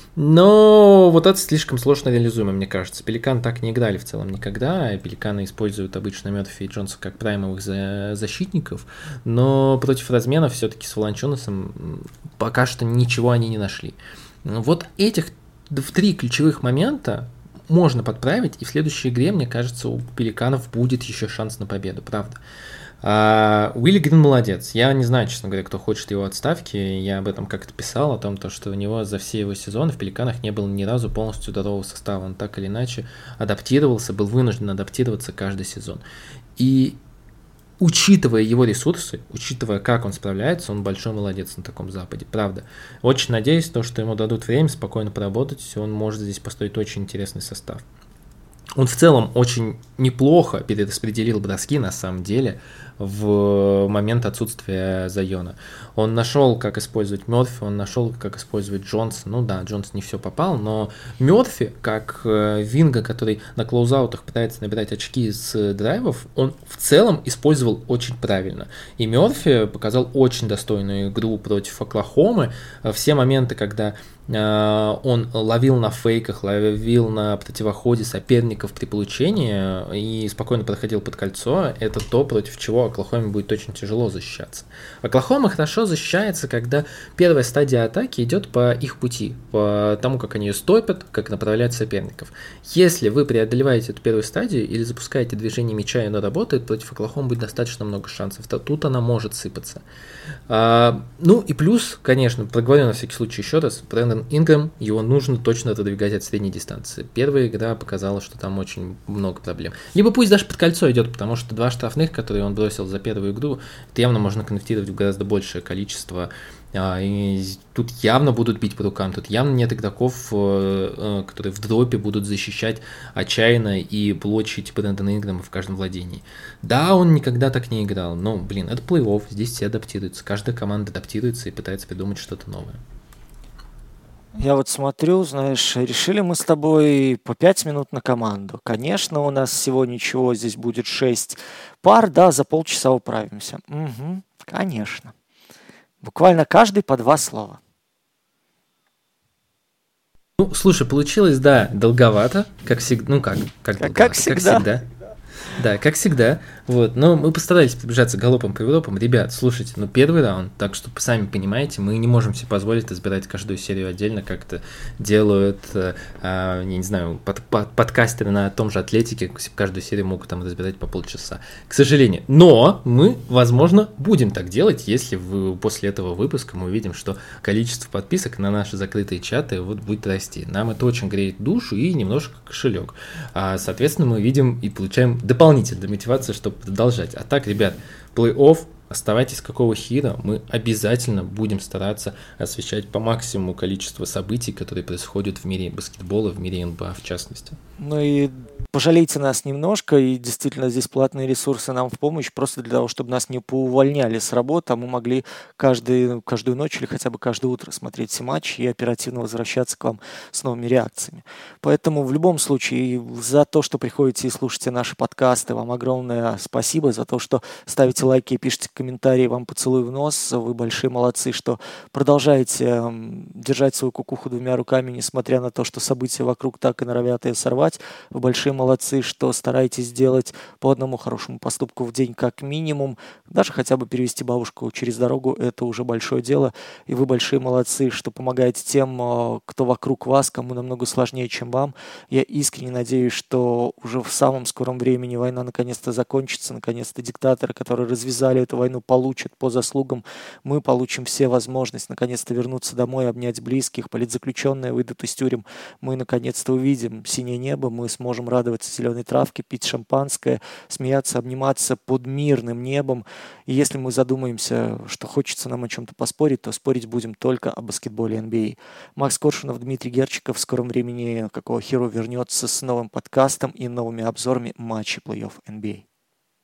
Но вот это слишком сложно реализуемо, мне кажется. Пеликаны так не играли в целом никогда. Пеликаны используют обычно Мёрфи и Джонса как праймовых защитников. Но против разменов все-таки с Valanciunas'ом пока что ничего они не нашли. Вот этих в три ключевых момента можно подправить, и в следующей игре, мне кажется, у Пеликанов будет еще шанс на победу, правда. А, Уилли Грин молодец. Я не знаю, честно говоря, кто хочет его отставки. Я об этом как-то писал, о том, что у него за все его сезоны в Пеликанах не было ни разу полностью здорового состава. Он так или иначе адаптировался, был вынужден адаптироваться каждый сезон. И учитывая его ресурсы, учитывая, как он справляется, он большой молодец на таком Западе, правда. Очень надеюсь, то, что ему дадут время спокойно поработать, он может здесь построить очень интересный состав. Он в целом очень неплохо перераспределил броски, на самом деле, в момент отсутствия Зайона. Он нашел, как использовать Мёрфи, он нашел, как использовать Джонса. Ну да, Джонс не все попал, но Мёрфи, как винга, который на клоузаутах пытается набирать очки с драйвов, он в целом использовал очень правильно. И Мёрфи показал очень достойную игру против Оклахомы. Все моменты, когда он ловил на фейках, ловил на противоходе соперников при получении и спокойно подходил под кольцо, это то, против чего Оклахоме будет очень тяжело защищаться. Оклахома хорошо защищается, когда первая стадия атаки идет по их пути, по тому, как они ее стопят, как направляют соперников. Если вы преодолеваете эту первую стадию или запускаете движение мяча, и оно работает, против Оклахомы будет достаточно много шансов. Тут она может сыпаться. А, ну и плюс, конечно, проговорю на всякий случай еще раз, Брэндон Ингрэм, его нужно точно отодвигать от средней дистанции. Первая игра показала, что там очень много проблем. Либо пусть даже под кольцо идет, потому что два штрафных, которые он бросил за первую игру, это явно можно конвертировать в гораздо большее количество. И тут явно будут бить по рукам, тут явно нет игроков, которые в дропе будут защищать отчаянно и блочить Брэндона Ингрэма в каждом владении. Да, он никогда так не играл, но, блин, это плей-офф, здесь все адаптируются, каждая команда адаптируется и пытается придумать что-то новое. Я вот смотрю, знаешь, решили мы с тобой по пять минут на команду. Конечно, у нас всего ничего, здесь будет шесть пар, да, за полчаса управимся. Угу, конечно. Буквально каждый по два слова. Ну, слушай, получилось, да, долговато, как всегда, ну как, как, как, как всегда. Как всегда. Да, как всегда. Вот. Но мы постарались приближаться галопом по Европам. Ребят, слушайте, ну первый раунд, так что сами понимаете, мы не можем себе позволить разбирать каждую серию отдельно, как это делают, э, я не знаю, под, под, подкастеры на том же Атлетике, каждую серию могут там разбирать по полчаса. К сожалению. Но мы, возможно, будем так делать, если в, после этого выпуска мы увидим, что количество подписок на наши закрытые чаты вот будет расти. Нам это очень греет душу и немножко кошелек. А, соответственно, мы видим и получаем дополнительную дополнительная мотивация, чтобы продолжать. А так, ребят, плей-офф, оставайтесь какого хера, мы обязательно будем стараться освещать по максимуму количество событий, которые происходят в мире баскетбола, в мире эн бэ а в частности. Ну и пожалейте нас немножко, и действительно здесь платные ресурсы нам в помощь, просто для того, чтобы нас не поувольняли с работы, а мы могли каждый, каждую ночь или хотя бы каждое утро смотреть все матчи и оперативно возвращаться к вам с новыми реакциями. Поэтому в любом случае за то, что приходите и слушаете наши подкасты, вам огромное спасибо, за то, что ставите лайки и пишите комментарии, вам поцелуй в нос, вы большие молодцы, что продолжаете держать свою кукуху двумя руками, несмотря на то, что события вокруг так и норовят ее сорвать. Вы большие молодцы, что стараетесь делать по одному хорошему поступку в день как минимум. Даже хотя бы перевести бабушку через дорогу – это уже большое дело. И вы большие молодцы, что помогаете тем, кто вокруг вас, кому намного сложнее, чем вам. Я искренне надеюсь, что уже в самом скором времени война наконец-то закончится, наконец-то диктаторы, которые развязали эту войну, получат по заслугам. Мы получим все возможность наконец-то вернуться домой, обнять близких, политзаключенные выйдут из тюрем. Мы наконец-то увидим синее небо, мы сможем радоваться зеленой травке, пить шампанское, смеяться, обниматься под мирным небом. И если мы задумаемся, что хочется нам о чем-то поспорить, то спорить будем только о баскетболе эн би эй. Макс Коршунов, Дмитрий Герчиков в скором времени какого хера вернется с новым подкастом и новыми обзорами матчей плей-офф эн би эй.